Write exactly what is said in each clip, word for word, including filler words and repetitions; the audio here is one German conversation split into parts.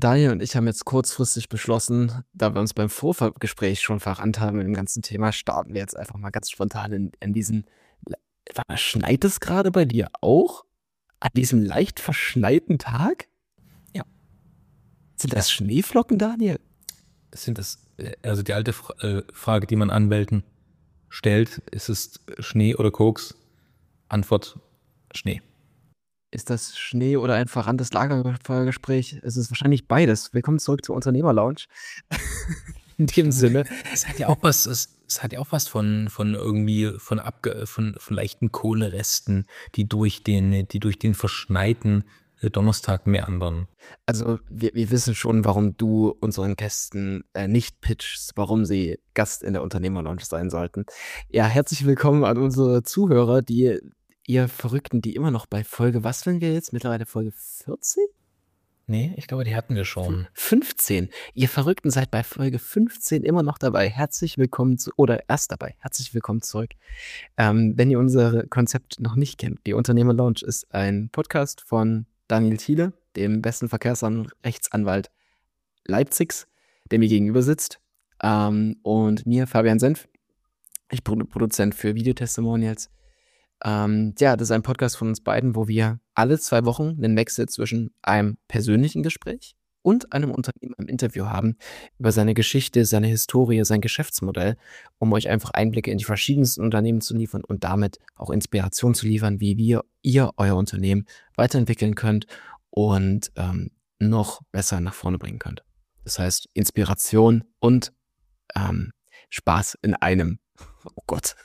Daniel und ich haben jetzt kurzfristig beschlossen, da wir uns beim Vorgespräch schon verrannt haben mit dem ganzen Thema, starten wir jetzt einfach mal ganz spontan in, in diesen. Warte mal, schneit es gerade bei dir auch? An diesem leicht verschneiten Tag? Ja. Sind das Schneeflocken, Daniel? Sind das, also die alte Fra- äh, Frage, die man Anwälten stellt, ist es Schnee oder Koks? Antwort, Schnee. Ist das Schnee oder ein verranntes Lagerfeuergespräch? Es ist wahrscheinlich beides. Willkommen zurück zur Unternehmerlounge. In dem Sinne. Es hat ja auch was, es, es hat ja auch was von, von irgendwie, von, abge, von, von leichten Kohleresten, die durch den, die durch den verschneiten äh, Donnerstag meandern. Also wir, wir wissen schon, warum du unseren Gästen äh, nicht pitchst, warum sie Gast in der Unternehmerlounge sein sollten. Ja, herzlich willkommen an unsere Zuhörer, die ihr Verrückten, die immer noch bei Folge, was sind wir jetzt? Mittlerweile Folge vierzehn? Nee, ich glaube, die hatten wir schon. fünfzehn. Ihr Verrückten seid bei Folge fünfzehn immer noch dabei. Herzlich willkommen zu, oder erst dabei. Herzlich willkommen zurück. Ähm, wenn ihr unser Konzept noch nicht kennt, die Unternehmerlounge ist ein Podcast von Daniel Thiele, dem besten Verkehrsrechtsanwalt Leipzigs, der mir gegenüber sitzt, ähm, und mir, Fabian Senf. Ich bin Produzent für Videotestimonials. Ähm, ja, das ist ein Podcast von uns beiden, wo wir alle zwei Wochen einen Wechsel zwischen einem persönlichen Gespräch und einem Unternehmer im Interview haben über seine Geschichte, seine Historie, sein Geschäftsmodell, um euch einfach Einblicke in die verschiedensten Unternehmen zu liefern und damit auch Inspiration zu liefern, wie wir, ihr euer Unternehmen weiterentwickeln könnt und ähm, noch besser nach vorne bringen könnt. Das heißt Inspiration und ähm, Spaß in einem. Oh Gott.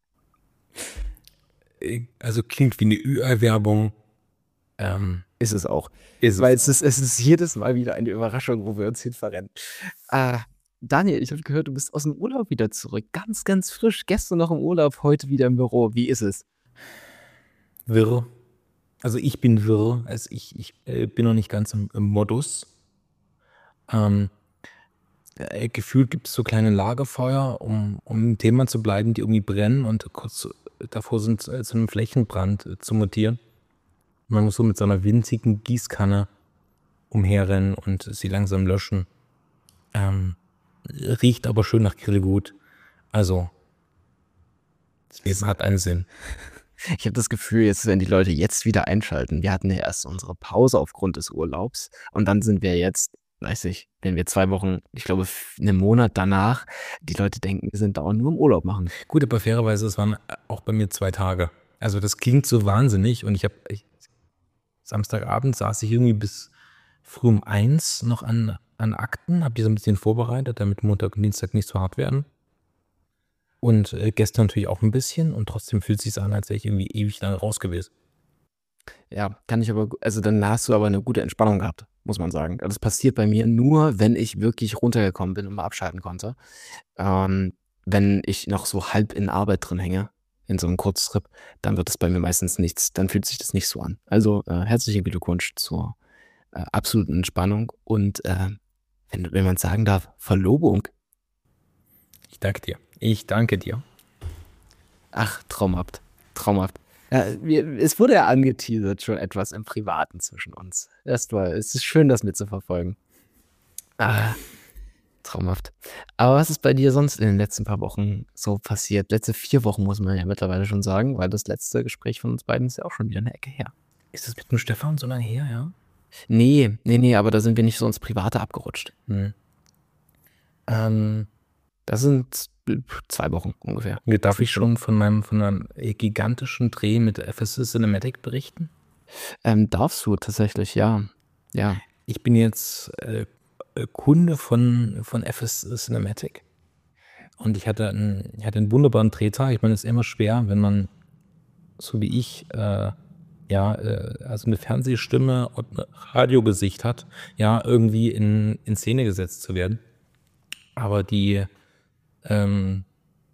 Also klingt wie eine Ü-Ei-Werbung. Ähm, Ist es auch. ist Weil es. es ist, es ist jedes Mal wieder eine Überraschung, wo wir uns hin verrennen. Äh, Daniel, ich habe gehört, du bist aus dem Urlaub wieder zurück. Ganz, ganz frisch. Gestern noch im Urlaub, heute wieder im Büro. Wie ist es? Wirr. Also ich bin wirr. Also ich, ich äh, bin noch nicht ganz im, im Modus. Ähm, äh, gefühlt gibt es so kleine Lagerfeuer, um, um im Thema zu bleiben, die irgendwie brennen und kurz davor sind, äh, zu einem Flächenbrand äh, zu mutieren. Man muss so mit so einer winzigen Gießkanne umherrennen und sie langsam löschen. Ähm, riecht aber schön nach Grillgut. Also, das Leben hat einen Sinn. Ich habe das Gefühl, jetzt werden die Leute jetzt wieder einschalten. Wir hatten ja erst unsere Pause aufgrund des Urlaubs und dann sind wir jetzt, weiß ich, wenn wir zwei Wochen, ich glaube, einen Monat danach, die Leute denken, wir sind dauernd nur im Urlaub machen. Gut, aber fairerweise, es waren auch bei mir zwei Tage. Also das klingt so wahnsinnig und ich habe Samstagabend saß ich irgendwie bis früh um eins noch an, an Akten, habe die so ein bisschen vorbereitet, damit Montag und Dienstag nicht so hart werden. Und äh, gestern natürlich auch ein bisschen und trotzdem fühlt es sich an, als wäre ich irgendwie ewig lange raus gewesen. Ja, kann ich aber, also dann hast du aber eine gute Entspannung gehabt, muss man sagen. Das passiert bei mir nur, wenn ich wirklich runtergekommen bin und mal abschalten konnte. Ähm, wenn ich noch so halb in Arbeit drin hänge, in so einem Kurztrip, dann wird es bei mir meistens nichts, dann fühlt sich das nicht so an. Also äh, herzlichen Glückwunsch zur äh, absoluten Entspannung und äh, wenn, wenn man sagen darf, Verlobung. Ich danke dir. Ich danke dir. Ach, traumhaft, traumhaft. Ja, wir, es wurde ja angeteasert schon etwas im Privaten zwischen uns. Das war, es ist schön, das mitzuverfolgen. Ah, traumhaft. Aber was ist bei dir sonst in den letzten paar Wochen so passiert? Letzte vier Wochen muss man ja mittlerweile schon sagen, weil das letzte Gespräch von uns beiden ist ja auch schon wieder eine Ecke her. Ist das mit dem Stefan so lange her, ja? Nee, nee, nee, aber da sind wir nicht so ins Private abgerutscht. Hm. Ähm, Das sind zwei Wochen ungefähr. darf ich schon von meinem von einem gigantischen Dreh mit F S S Cinematic berichten? Ähm, darfst du tatsächlich, ja. Ja. Ich bin jetzt äh, Kunde von, von F S Cinematic und ich hatte einen, ich hatte einen wunderbaren Drehtag. Ich meine, es ist immer schwer, wenn man, so wie ich, äh, ja, äh, also eine Fernsehstimme und ein Radiogesicht hat, ja, irgendwie in, in Szene gesetzt zu werden. Aber die, ähm,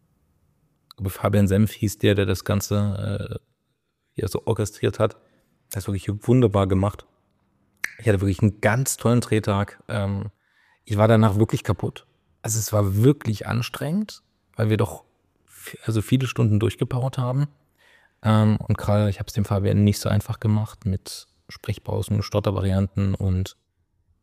Fabian Senf hieß der, der das Ganze äh, ja, so orchestriert hat. Das ist wirklich wunderbar gemacht. Ich hatte wirklich einen ganz tollen Drehtag. Ähm, ich war danach wirklich kaputt. Also es war wirklich anstrengend, weil wir doch f- also viele Stunden durchgepowert haben. Ähm, und gerade, ich habe es dem Fabian nicht so einfach gemacht mit Sprechpausen, Stottervarianten und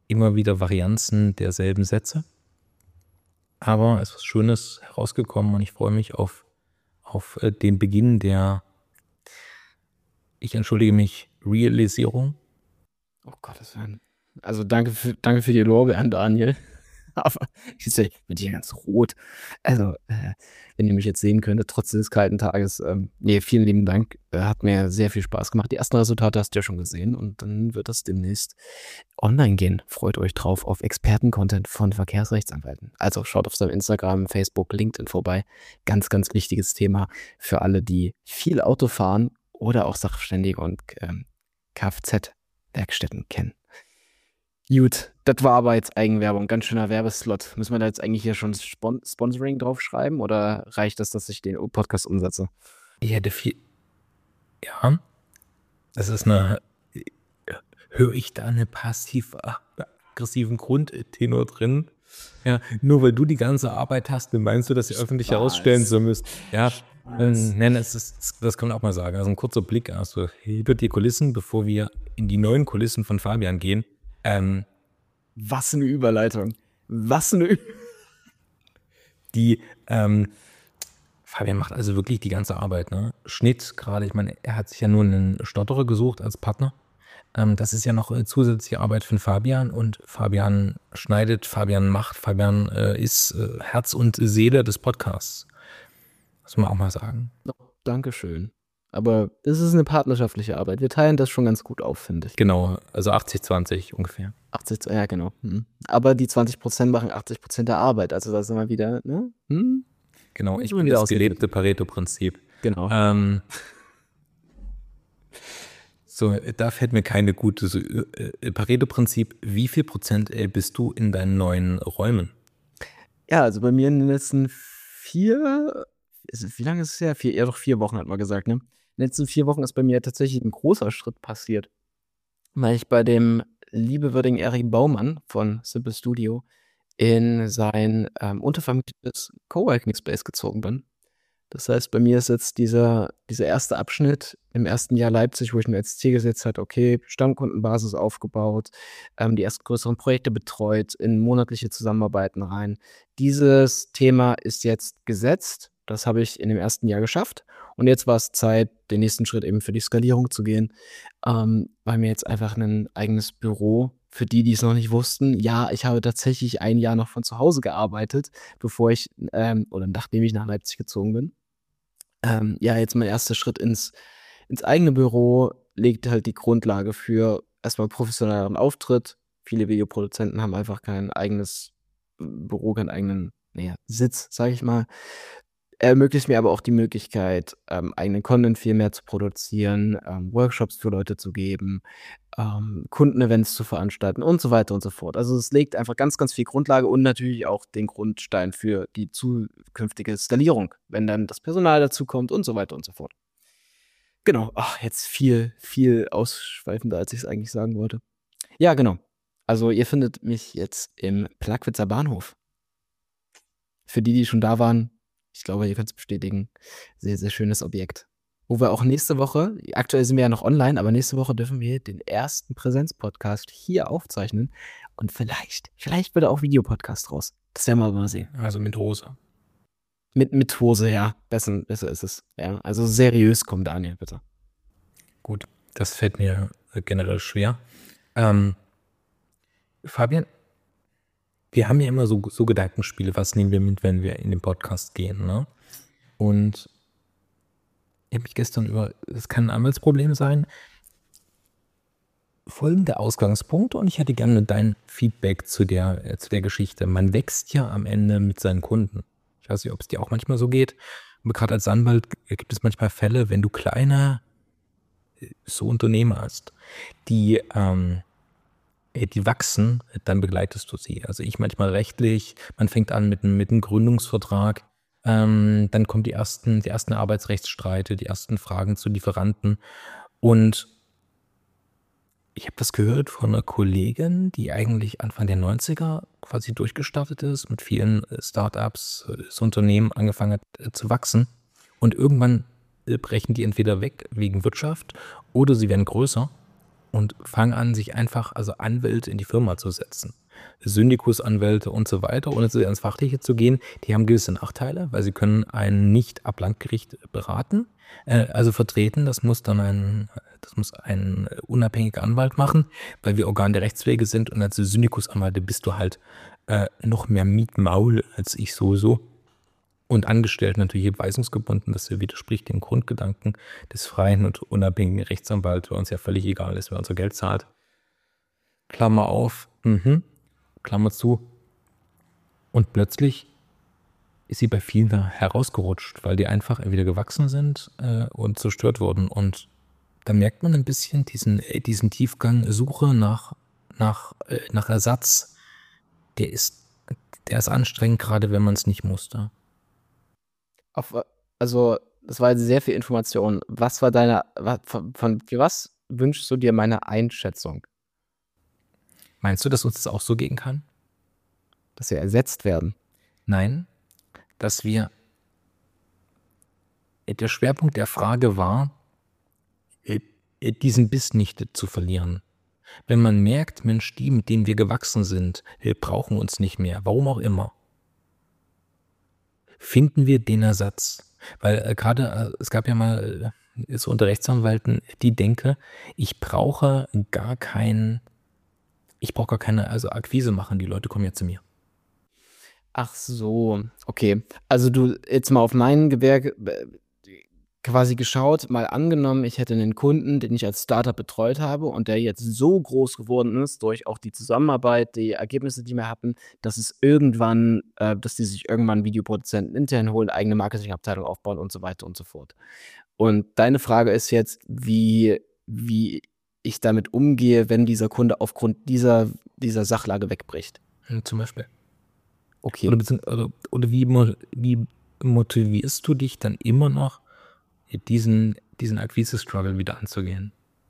immer wieder Varianzen derselben Sätze. Aber es ist was Schönes herausgekommen und ich freue mich auf, auf äh, den Beginn der, ich entschuldige mich, Realisierung. Oh Gottes Willen. Also danke für, danke für die Lorbeeren, Daniel. Aber ich bin hier ganz rot. Also, äh, wenn ihr mich jetzt sehen könntet, trotz des kalten Tages, ähm, nee, vielen lieben Dank. Äh, hat mir sehr viel Spaß gemacht. Die ersten Resultate hast du ja schon gesehen und dann wird das demnächst online gehen. Freut euch drauf auf Experten-Content von Verkehrsrechtsanwälten. Also schaut auf seinem Instagram, Facebook, LinkedIn vorbei. Ganz, ganz wichtiges Thema für alle, die viel Auto fahren oder auch Sachverständige und ähm, Kfz-Werkstätten kennen. Gut, das war aber jetzt Eigenwerbung, ganz schöner Werbeslot. Müssen wir da jetzt eigentlich hier schon Spon Sponsoring draufschreiben oder reicht das, dass ich den Podcast umsetze? Ich hätte viel. Ja, das ist eine. Höre ich da eine passiv-aggressiven Grundtenor drin? Ja, nur weil du die ganze Arbeit hast, dann meinst du, dass sie öffentlich herausstellen so müsst. Ja, ähm, nein, das, ist, das kann man auch mal sagen. Also ein kurzer Blick, also hinter die Kulissen, bevor wir in die neuen Kulissen von Fabian gehen. Ähm, Was eine Überleitung. Was eine Ü Die, ähm, Fabian macht also wirklich die ganze Arbeit, ne? Schnitt gerade, ich meine, er hat sich ja nur einen Stotterer gesucht als Partner. Ähm, das ist ja noch äh, zusätzliche Arbeit von Fabian und Fabian schneidet, Fabian macht, Fabian äh, ist äh, Herz und Seele des Podcasts. Muss man auch mal sagen. Oh, Dankeschön. Aber es ist eine partnerschaftliche Arbeit. Wir teilen das schon ganz gut auf, finde ich. Genau, also achtzig zwanzig ungefähr. achtzig, ja genau. Hm. Aber die zwanzig Prozent machen achtzig Prozent der Arbeit. Also da sind wir wieder, ne? Hm? Genau, ich Müssen wir bin wieder das gelebte Pareto-Prinzip. Genau. Ähm, so, da fällt mir keine gute, so, äh, Pareto-Prinzip, wie viel Prozent äh, bist du in deinen neuen Räumen? Ja, also bei mir in den letzten vier, ist, wie lange ist es her? Vier, eher doch vier Wochen, hat man gesagt, ne? In den letzten vier Wochen ist bei mir tatsächlich ein großer Schritt passiert. Weil ich bei dem liebewürdigen Erik Baumann von Simple Studio in sein ähm, untervermietetes Coworking Space gezogen bin. Das heißt, bei mir ist jetzt dieser, dieser erste Abschnitt im ersten Jahr Leipzig, wo ich mir als Ziel gesetzt habe, okay, Stammkundenbasis aufgebaut, ähm, die ersten größeren Projekte betreut, in monatliche Zusammenarbeiten rein. Dieses Thema ist jetzt gesetzt. Das habe ich in dem ersten Jahr geschafft. Und jetzt war es Zeit, den nächsten Schritt eben für die Skalierung zu gehen, ähm, weil mir jetzt einfach ein eigenes Büro, für die, die es noch nicht wussten, ja, ich habe tatsächlich ein Jahr noch von zu Hause gearbeitet, bevor ich, ähm, oder nachdem ich nach Leipzig gezogen bin. Ähm, ja, jetzt mein erster Schritt ins, ins eigene Büro legt halt die Grundlage für erstmal professionelleren Auftritt. Viele Videoproduzenten haben einfach kein eigenes Büro, keinen eigenen, naja, Sitz, sage ich mal. Ermöglicht mir aber auch die Möglichkeit, ähm, eigenen Content viel mehr zu produzieren, ähm, Workshops für Leute zu geben, ähm, Kundenevents zu veranstalten und so weiter und so fort. Also es legt einfach ganz, ganz viel Grundlage und natürlich auch den Grundstein für die zukünftige Skalierung, wenn dann das Personal dazu kommt und so weiter und so fort. Genau, ach, jetzt viel, viel ausschweifender, als ich es eigentlich sagen wollte. Ja, genau. Also ihr findet mich jetzt im Plagwitzer Bahnhof. Für die, die schon da waren, ich glaube, ihr könnt es bestätigen, sehr, sehr schönes Objekt. Wo wir auch nächste Woche, aktuell sind wir ja noch online, aber nächste Woche dürfen wir den ersten Präsenz-Podcast hier aufzeichnen. Und vielleicht, vielleicht wird auch Videopodcast raus. Das werden wir mal sehen. Also mit Hose. Mit, mit Hose, ja. Besser, besser ist es. Ja, also seriös kommt Daniel, bitte. Gut, das fällt mir generell schwer. Ähm, Fabian, wir haben ja immer so, so Gedankenspiele, was nehmen wir mit, wenn wir in den Podcast gehen, ne? Und ich habe mich gestern über, es kann ein Anwaltsproblem sein, folgender Ausgangspunkt und ich hätte gerne dein Feedback zu der, äh, zu der Geschichte. Man wächst ja am Ende mit seinen Kunden. Ich weiß nicht, ob es dir auch manchmal so geht. Aber gerade als Anwalt gibt es manchmal Fälle, wenn du kleine so Unternehmer hast, die, ähm, die wachsen, dann begleitest du sie. Also ich manchmal rechtlich, man fängt an mit einem, mit einem Gründungsvertrag, ähm, dann kommen die ersten, die ersten Arbeitsrechtsstreite, die ersten Fragen zu Lieferanten und ich habe das gehört von einer Kollegin, die eigentlich Anfang der neunziger quasi durchgestartet ist, mit vielen Startups, das Unternehmen angefangen hat äh, zu wachsen. Und irgendwann äh, brechen die entweder weg wegen Wirtschaft oder sie werden größer. und fangen an, sich einfach, also Anwälte in die Firma zu setzen. Syndikusanwälte und so weiter, ohne zu sehr ins Fachliche zu gehen, die haben gewisse Nachteile, weil sie können einen nicht ab Landgericht beraten, äh, also vertreten. Das muss dann ein, das muss ein unabhängiger Anwalt machen, weil wir Organ der Rechtspflege sind und als Syndikusanwälte bist du halt äh, noch mehr Mietmaul als ich sowieso. Und angestellt natürlich weisungsgebunden, das widerspricht dem Grundgedanken des freien und unabhängigen Rechtsanwalts, weil uns ja völlig egal ist, wer unser Geld zahlt. Klammer auf, mhm. Klammer zu. Und plötzlich ist sie bei vielen da herausgerutscht, weil die einfach entweder gewachsen sind äh, und zerstört wurden. Und da merkt man ein bisschen diesen, diesen Tiefgang, Suche nach, nach, äh, nach Ersatz. Der ist, der ist anstrengend, gerade wenn man es nicht musste. Auf, also, das war jetzt sehr viel Information. Was war deine, wa- von, von für was wünschst du dir meine Einschätzung, Meinst du, dass uns das auch so gehen kann? dass wir ersetzt werden? Nein, dass wir, der Schwerpunkt der Frage war, äh, äh, diesen Biss nicht zu verlieren. Wenn man merkt, Mensch, die, mit denen wir gewachsen sind, äh, brauchen uns nicht mehr, warum auch immer, finden wir den Ersatz. Weil äh, gerade, äh, es gab ja mal äh, so unter Rechtsanwälten die Denke, ich brauche gar kein, ich brauche gar keine, also Akquise machen, die Leute kommen ja zu mir. Ach so, okay. Also du jetzt mal auf mein Gewerk äh, quasi geschaut, mal angenommen, ich hätte einen Kunden, den ich als Startup betreut habe und der jetzt so groß geworden ist durch auch die Zusammenarbeit, die Ergebnisse, die wir hatten, dass es irgendwann, äh, dass die sich irgendwann Videoproduzenten intern holen, eigene Marketingabteilung aufbauen und so weiter und so fort. Und deine Frage ist jetzt, wie, wie ich damit umgehe, wenn dieser Kunde aufgrund dieser, dieser Sachlage wegbricht. Hm, Zum Beispiel. Okay. Oder, bezieh- oder, oder wie, mo- wie motivierst du dich dann immer noch, diesen, diesen Akquise-Struggle wieder anzugehen?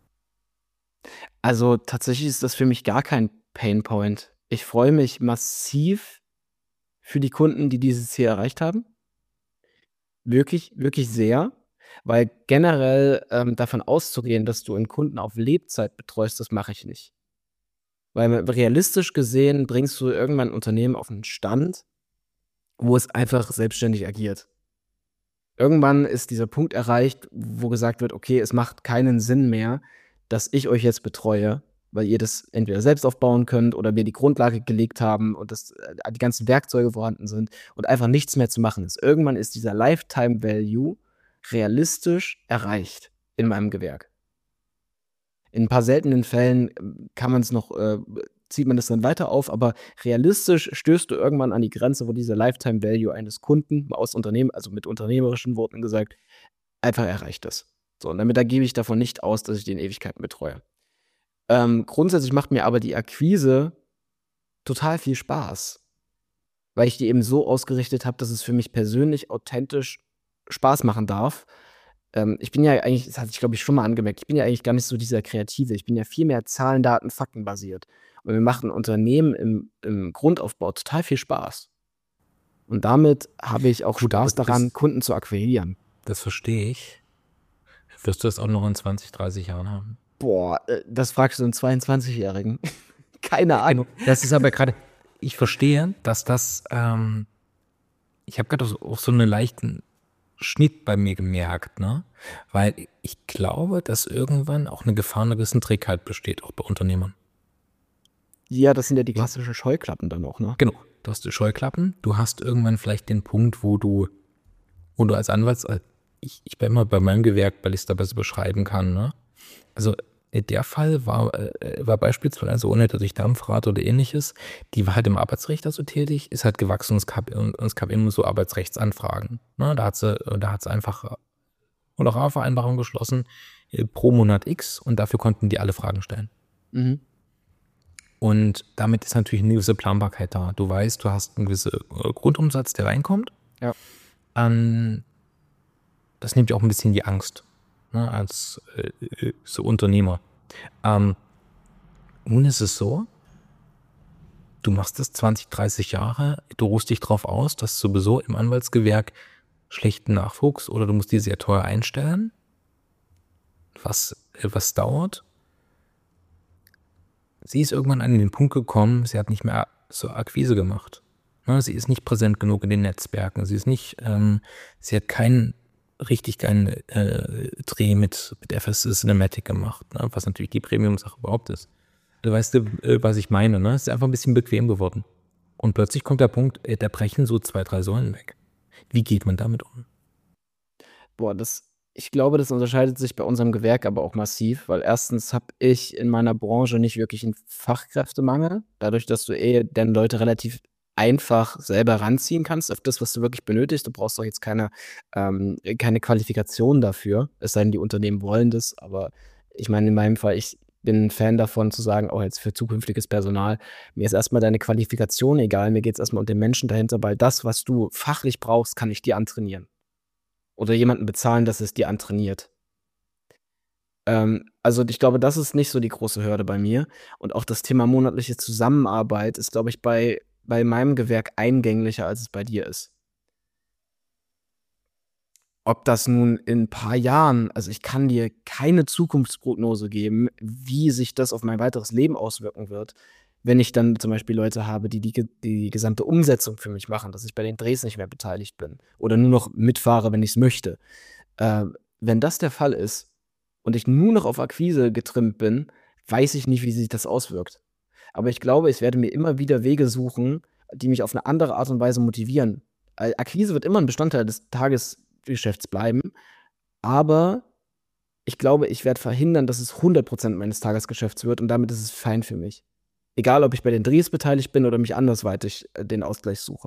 Also tatsächlich ist das für mich gar kein Painpoint. Ich freue mich massiv für die Kunden, die dieses Ziel erreicht haben. Wirklich, wirklich sehr. Weil generell ähm, davon auszugehen, dass du einen Kunden auf Lebzeit betreust, das mache ich nicht. Weil realistisch gesehen bringst du irgendwann ein Unternehmen auf einen Stand, wo es einfach selbstständig agiert. Irgendwann ist dieser Punkt erreicht, wo gesagt wird, okay, es macht keinen Sinn mehr, dass ich euch jetzt betreue, weil ihr das entweder selbst aufbauen könnt oder wir die Grundlage gelegt haben und das, äh, die ganzen Werkzeuge vorhanden sind und einfach nichts mehr zu machen ist. Irgendwann ist dieser Lifetime Value realistisch erreicht in meinem Gewerk. In ein paar seltenen Fällen ähm, kann man es noch, äh, zieht man das dann weiter auf, aber realistisch stößt du irgendwann an die Grenze, wo dieser Lifetime Value eines Kunden aus Unternehmen, also mit unternehmerischen Worten gesagt, einfach erreicht ist. So, und damit da gebe ich davon nicht aus, dass ich den Ewigkeiten betreue. Ähm, grundsätzlich macht mir aber die Akquise total viel Spaß, weil ich die eben so ausgerichtet habe, dass es für mich persönlich authentisch Spaß machen darf. Ähm, ich bin ja eigentlich, das hatte ich glaube ich schon mal angemerkt, ich bin ja eigentlich gar nicht so dieser Kreative. Ich bin ja viel mehr Zahlen, Daten, Fakten basiert. Und mir machen Unternehmen im, im Grundaufbau total viel Spaß. Und damit habe ich auch Gut, Spaß aber das- daran, Kunden zu akquirieren. Das verstehe ich. Wirst du das auch noch in zwanzig, dreißig Jahren haben? Boah, äh, das fragst du einen zweiundzwanzigjährigen. Keine Ahnung. Das ist aber gerade, ich verstehe, dass das, ähm, ich habe gerade auch so einen leichten Schnitt bei mir gemerkt, ne? Weil ich glaube, dass irgendwann auch eine Gefahr einer gewissen Trägheit besteht, auch bei Unternehmern. Ja, das sind ja die klassischen Scheuklappen dann auch, ne? Genau, du hast die Scheuklappen, du hast irgendwann vielleicht den Punkt, wo du, wo du als Anwalt, ich, ich bin immer bei meinem Gewerk, weil ich es da besser beschreiben kann, ne? Also der Fall war, äh, war beispielsweise, ohne dass ich Dampfrad oder ähnliches, die war halt im Arbeitsrecht also tätig, ist halt gewachsen und es gab, und es gab immer so Arbeitsrechtsanfragen. Ne? Da hat sie, da hat sie einfach Honorarvereinbarung geschlossen äh, pro Monat X und dafür konnten die alle Fragen stellen. Mhm. Und damit ist natürlich eine gewisse Planbarkeit da. Du weißt, du hast einen gewissen Grundumsatz, der reinkommt. Ja. Ähm, das nimmt dir auch ein bisschen die Angst, ne, als äh, so Unternehmer. Ähm, nun ist es so, du machst das zwanzig, dreißig Jahre, du ruhst dich drauf aus, dass sowieso im Anwaltsgewerk schlechten Nachwuchs oder du musst die sehr teuer einstellen, was, was dauert. sie ist irgendwann an den Punkt gekommen, sie hat nicht mehr so Akquise gemacht. Ne, sie ist nicht präsent genug in den Netzwerken. Sie ist nicht, ähm, sie hat keinen richtig keinen äh, Dreh mit, mit F S Cinematic gemacht, ne, was natürlich die Premium-Sache überhaupt ist. Du weißt, äh, was ich meine, ne? Es ist einfach ein bisschen bequem geworden. Und plötzlich kommt der Punkt, äh, da brechen so zwei, drei Säulen weg. Wie geht man damit um? Boah, das, ich glaube, das unterscheidet sich bei unserem Gewerk aber auch massiv, weil erstens habe ich in meiner Branche nicht wirklich einen Fachkräftemangel, dadurch, dass du eh dann Leute relativ einfach selber ranziehen kannst auf das, was du wirklich benötigst. Du brauchst doch jetzt keine, ähm, keine Qualifikation dafür, es sei denn, die Unternehmen wollen das, aber ich meine, in meinem Fall, ich bin ein Fan davon zu sagen, auch jetzt für zukünftiges Personal, mir ist erstmal deine Qualifikation egal, mir geht es erstmal um den Menschen dahinter, weil das, was du fachlich brauchst, kann ich dir antrainieren. Oder jemanden bezahlen, dass es dir antrainiert. Ähm, also ich glaube, das ist nicht so die große Hürde bei mir. Und auch das Thema monatliche Zusammenarbeit ist, glaube ich, bei, bei meinem Gewerk eingänglicher, als es bei dir ist. Ob das nun in ein paar Jahren, also ich kann dir keine Zukunftsprognose geben, wie sich das auf mein weiteres Leben auswirken wird, wenn ich dann zum Beispiel Leute habe, die die, ge- die gesamte Umsetzung für mich machen, dass ich bei den Drehs nicht mehr beteiligt bin oder nur noch mitfahre, wenn ich es möchte. Äh, Wenn das der Fall ist und ich nur noch auf Akquise getrimmt bin, weiß ich nicht, wie sich das auswirkt. Aber ich glaube, ich werde mir immer wieder Wege suchen, die mich auf eine andere Art und Weise motivieren. Äh, Akquise wird immer ein Bestandteil des Tagesgeschäfts bleiben, aber ich glaube, ich werde verhindern, dass es hundert Prozent meines Tagesgeschäfts wird und damit ist es fein für mich. Egal, ob ich bei den Drehs beteiligt bin oder mich andersweitig äh, den Ausgleich suche.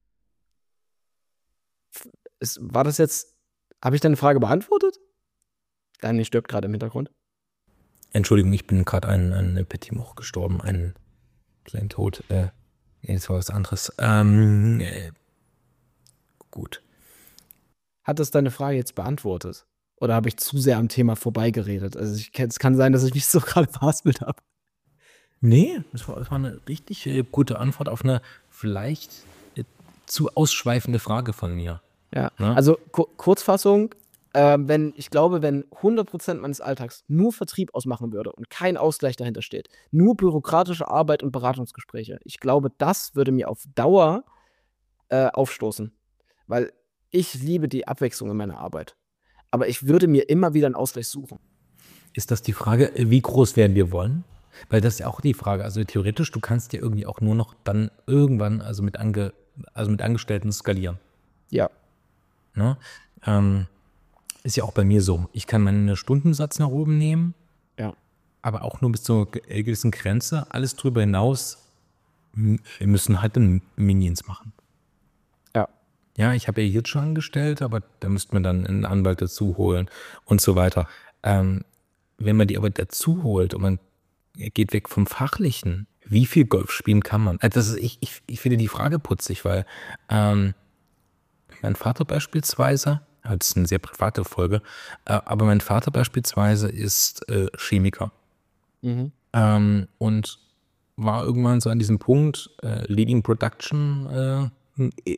Ist, war das jetzt, habe ich deine Frage beantwortet? Daniel stirbt gerade im Hintergrund. Entschuldigung, ich bin gerade an, an Petit Moch gestorben, einen kleinen Tod. Äh, jetzt war was anderes. Ähm, äh, gut. Hat das deine Frage jetzt beantwortet? Oder habe ich zu sehr am Thema vorbeigeredet? Also ich, es kann sein, dass ich mich so gerade verhaspelt habe. Nee, es war, es war eine richtig äh, gute Antwort auf eine vielleicht äh, zu ausschweifende Frage von mir. Ja, Ne? also Ku- Kurzfassung, äh, wenn, ich glaube, wenn hundert Prozent meines Alltags nur Vertrieb ausmachen würde und kein Ausgleich dahinter steht, nur bürokratische Arbeit und Beratungsgespräche, ich glaube, das würde mir auf Dauer äh, aufstoßen. Weil ich liebe die Abwechslung in meiner Arbeit. Aber ich würde mir immer wieder einen Ausgleich suchen. Ist das die Frage, äh, wie groß werden wir wollen? Weil das ist ja auch die Frage. Also theoretisch, du kannst ja irgendwie auch nur noch dann irgendwann, also mit, Ange, also mit Angestellten skalieren. Ja. Ne? Ähm, ist ja auch bei mir so. Ich kann meinen Stundensatz nach oben nehmen, Ja. aber auch nur bis zur ge- gewissen Grenze. Alles drüber hinaus, m- wir müssen halt dann Minions machen. Ja. Ja, ich habe ja jetzt schon angestellt, aber da müsste man dann einen Anwalt dazu holen und so weiter. Ähm, wenn man die aber dazu holt und man geht weg vom Fachlichen, wie viel Golf spielen kann man? Also das ist, ich, ich, ich finde die Frage putzig, weil ähm, mein Vater beispielsweise, das ist eine sehr private Folge, äh, aber mein Vater beispielsweise ist äh, Chemiker Mhm. ähm, und war irgendwann so an diesem Punkt, äh, Leading Production, äh,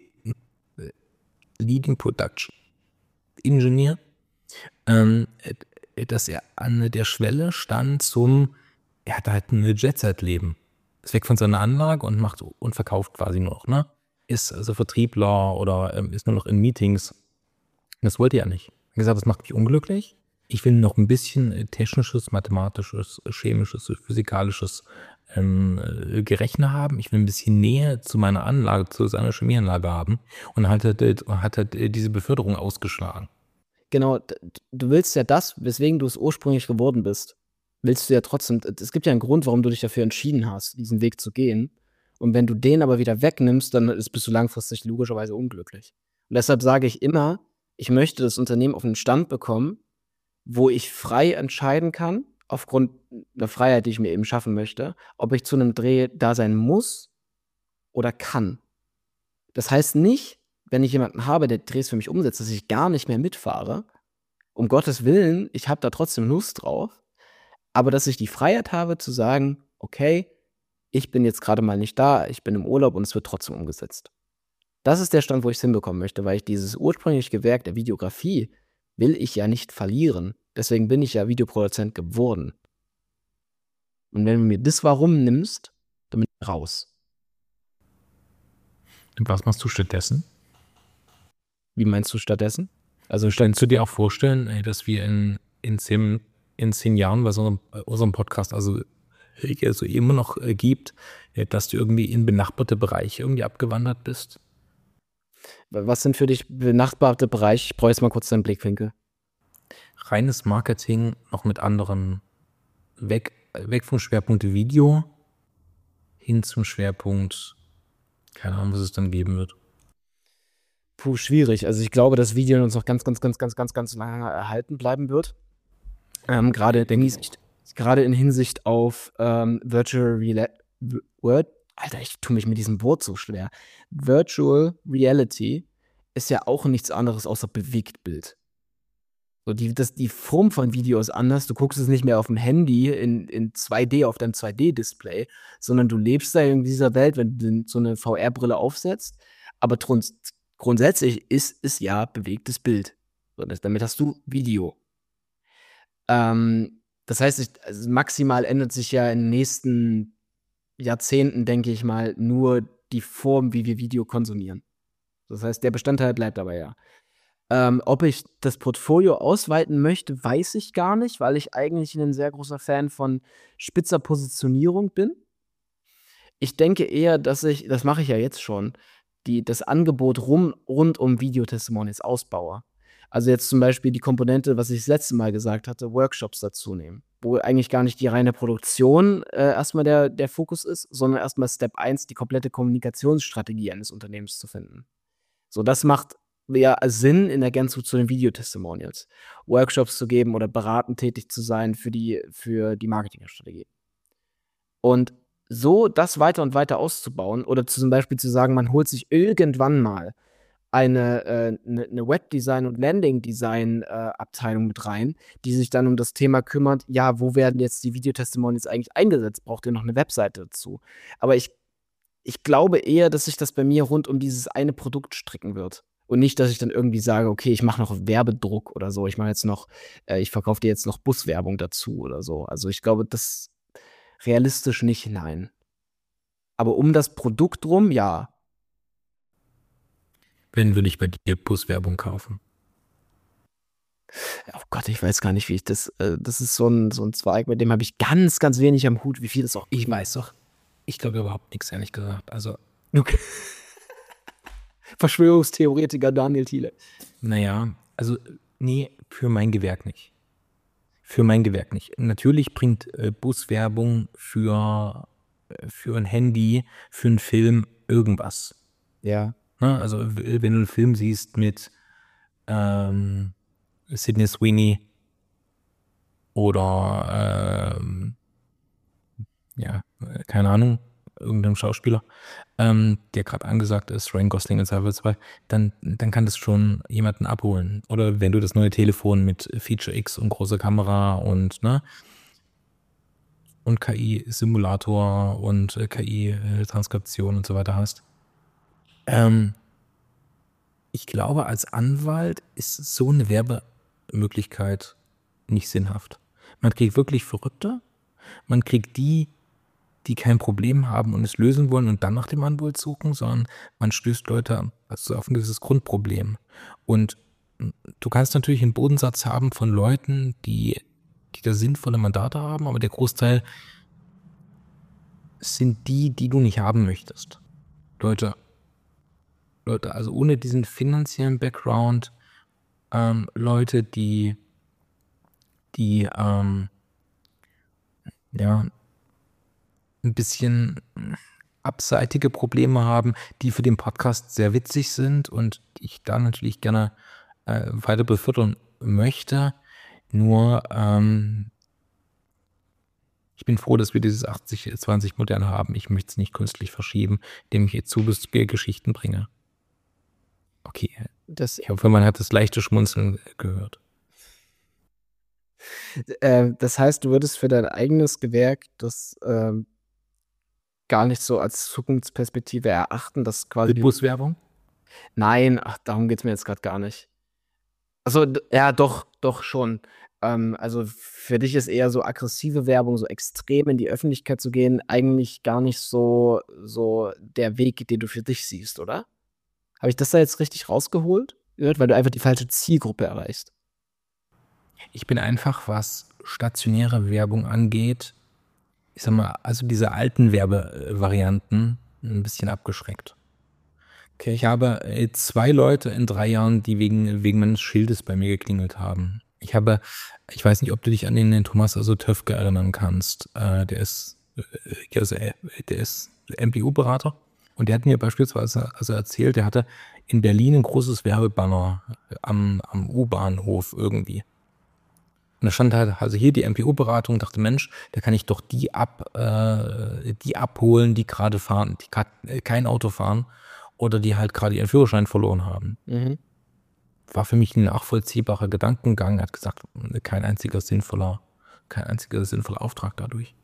Leading Production Engineer, ähm, äh, dass er an der Schwelle stand zum, er hatte halt ein Jet-Set-Leben. Ist weg von seiner Anlage und macht und verkauft quasi nur noch, ne? Ist also Vertriebler oder ähm, ist nur noch in Meetings. Das wollte er nicht. Er hat gesagt, das macht mich unglücklich. Ich will noch ein bisschen äh, technisches, mathematisches, chemisches, physikalisches ähm, äh, Gerechner haben. Ich will ein bisschen Nähe zu meiner Anlage, zu seiner Chemieanlage haben. Und hat halt, äh, hat halt äh, diese Beförderung ausgeschlagen. Genau, d- d- du willst ja das, weswegen du es ursprünglich geworden bist. Willst du ja trotzdem, es gibt ja einen Grund, warum du dich dafür entschieden hast, diesen Weg zu gehen. Und wenn du den aber wieder wegnimmst, dann ist, bist du langfristig logischerweise unglücklich. Und deshalb sage ich immer, ich möchte das Unternehmen auf einen Stand bekommen, wo ich frei entscheiden kann, aufgrund der Freiheit, die ich mir eben schaffen möchte, ob ich zu einem Dreh da sein muss oder kann. Das heißt nicht, wenn ich jemanden habe, der Drehs für mich umsetzt, dass ich gar nicht mehr mitfahre. Um Gottes Willen, ich habe da trotzdem Lust drauf. Aber dass ich die Freiheit habe zu sagen, okay, ich bin jetzt gerade mal nicht da, ich bin im Urlaub und es wird trotzdem umgesetzt. Das ist der Stand, wo ich es hinbekommen möchte, weil ich dieses ursprüngliche Gewerk der Videografie will ich ja nicht verlieren. Deswegen bin ich ja Videoproduzent geworden. Und wenn du mir das Warum nimmst, dann bin ich raus. Und was machst du stattdessen? Wie meinst du stattdessen? Also kannst du dir auch vorstellen, ey, dass wir in, in, zehn, in zehn Jahren bei so einem, äh, unserem Podcast, also also immer noch äh, gibt, äh, dass du irgendwie in benachbarte Bereiche irgendwie abgewandert bist? Was sind für dich benachbarte Bereiche? Ich brauche jetzt mal kurz deinen Blickwinkel. Reines Marketing, noch mit anderen, weg, weg vom Schwerpunkt Video hin zum Schwerpunkt, keine Ahnung, was es dann geben wird. Puh, schwierig. Also ich glaube, dass Video uns noch ganz, ganz, ganz, ganz, ganz, ganz lange erhalten bleiben wird. Ähm, gerade in Hinsicht, gerade in Hinsicht auf ähm, Virtual Reality. Word, Alter, ich tue mich mit diesem Wort so schwer. Virtual Reality ist ja auch nichts anderes außer Bewegtbild. So, die, das, die Form von Video ist anders. Du guckst es nicht mehr auf dem Handy in, in zwei D auf deinem zwei D-Display, sondern du lebst da in dieser Welt, wenn du so eine V R-Brille aufsetzt. Aber trotz, grundsätzlich ist es ja bewegtes Bild. So, das, damit hast du Video. Ähm, das heißt, ich, also maximal ändert sich ja in den nächsten Jahrzehnten, denke ich mal, nur die Form, wie wir Video konsumieren. Das heißt, der Bestandteil bleibt aber ja. Ähm, ob ich das Portfolio ausweiten möchte, weiß ich gar nicht, weil ich eigentlich ein sehr großer Fan von spitzer Positionierung bin. Ich denke eher, dass ich, das mache ich ja jetzt schon, die, das Angebot rum, rund um Videotestimonials ausbaue. Also jetzt zum Beispiel die Komponente, was ich das letzte Mal gesagt hatte, Workshops dazu nehmen, wo eigentlich gar nicht die reine Produktion äh, erstmal der, der Fokus ist, sondern erstmal Step eins, die komplette Kommunikationsstrategie eines Unternehmens zu finden. So, das macht ja Sinn in Ergänzung zu den Videotestimonials, Workshops zu geben oder beratend tätig zu sein für die, für die Marketingstrategie. Und so das weiter und weiter auszubauen oder zum Beispiel zu sagen, man holt sich irgendwann mal eine, äh, eine, eine Webdesign- und Landing-Design-Abteilung mit rein, die sich dann um das Thema kümmert, ja, wo werden jetzt die Videotestimonials eigentlich eingesetzt? Braucht ihr noch eine Webseite dazu? Aber ich, ich glaube eher, dass sich das bei mir rund um dieses eine Produkt stricken wird. Und nicht, dass ich dann irgendwie sage, okay, ich mache noch Werbedruck oder so. Ich mache jetzt noch, äh, ich verkaufe dir jetzt noch Buswerbung dazu oder so. Also ich glaube, das realistisch nicht, nein. Aber um das Produkt rum, ja. Wenn würde ich bei dir Buswerbung kaufen? Oh Gott, ich weiß gar nicht, wie ich das. Äh, das ist so ein, so ein Zweig, mit dem habe ich ganz, ganz wenig am Hut, wie viel das auch. Ich weiß doch, ich glaube überhaupt nichts, ehrlich gesagt. Also. Okay. Verschwörungstheoretiker Daniel Thiele. Naja, also, nee, für mein Gewerk nicht. Für mein Gewerk nicht. Natürlich bringt äh, Buswerbung für, äh, für ein Handy, für einen Film irgendwas. Ja. Ne? Also, wenn du einen Film siehst mit ähm, Sydney Sweeney oder ähm, ja, keine Ahnung, irgendeinem Schauspieler, ähm, der gerade angesagt ist, Ryan Gosling in zweifelsfall, dann, dann kann das schon jemanden abholen. Oder wenn du das neue Telefon mit Feature X und großer Kamera und, ne, und K I-Simulator und äh, K I-Transkription und so weiter hast. Ähm, ich glaube, als Anwalt ist so eine Werbemöglichkeit nicht sinnhaft. Man kriegt wirklich Verrückte, man kriegt die, die kein Problem haben und es lösen wollen und dann nach dem Anwalt suchen, sondern man stößt Leute also auf ein gewisses Grundproblem. Und du kannst natürlich einen Bodensatz haben von Leuten, die, die da sinnvolle Mandate haben, aber der Großteil sind die, die du nicht haben möchtest. Leute, Leute, also ohne diesen finanziellen Background, ähm, Leute, die, die, ähm, ja, ein bisschen abseitige Probleme haben, die für den Podcast sehr witzig sind und ich da natürlich gerne äh, weiter befördern möchte. Nur ähm, ich bin froh, dass wir dieses achtzig zwanzig Modell haben. Ich möchte es nicht künstlich verschieben, indem ich jetzt Geschichten bringe. Okay, Das, ich hoffe, man hat das leichte Schmunzeln gehört. äh, das heißt, du würdest für dein eigenes Gewerk das ähm, gar nicht so als Zukunftsperspektive erachten, dass quasi. Mit Buswerbung? Nein, ach, darum geht es mir jetzt gerade gar nicht. Also, d- ja, doch, doch schon. Ähm, also für dich ist eher so aggressive Werbung, so extrem in die Öffentlichkeit zu gehen, eigentlich gar nicht so, so der Weg, den du für dich siehst, oder? Habe ich das da jetzt richtig rausgeholt? Gehört, weil du einfach die falsche Zielgruppe erreichst. Ich bin einfach, was stationäre Werbung angeht, ich sag mal, also diese alten Werbevarianten ein bisschen abgeschreckt. Okay. Ich habe äh, zwei Leute in drei Jahren, die wegen, wegen meines Schildes bei mir geklingelt haben. Ich habe, ich weiß nicht, ob du dich an den, den Thomas also Töfke erinnern kannst. Äh, der ist, äh, also, äh, der ist M P U-Berater. Und der hat mir beispielsweise also erzählt, der hatte in Berlin ein großes Werbebanner am, am U-Bahnhof irgendwie. Und da stand halt, also hier die M P U-Beratung, dachte, Mensch, da kann ich doch die ab, äh, die abholen, die gerade fahren, die grad, äh, kein Auto fahren oder die halt gerade ihren Führerschein verloren haben. Mhm. War für mich ein nachvollziehbarer Gedankengang. Er hat gesagt, kein einziger sinnvoller, kein einziger sinnvoller Auftrag dadurch.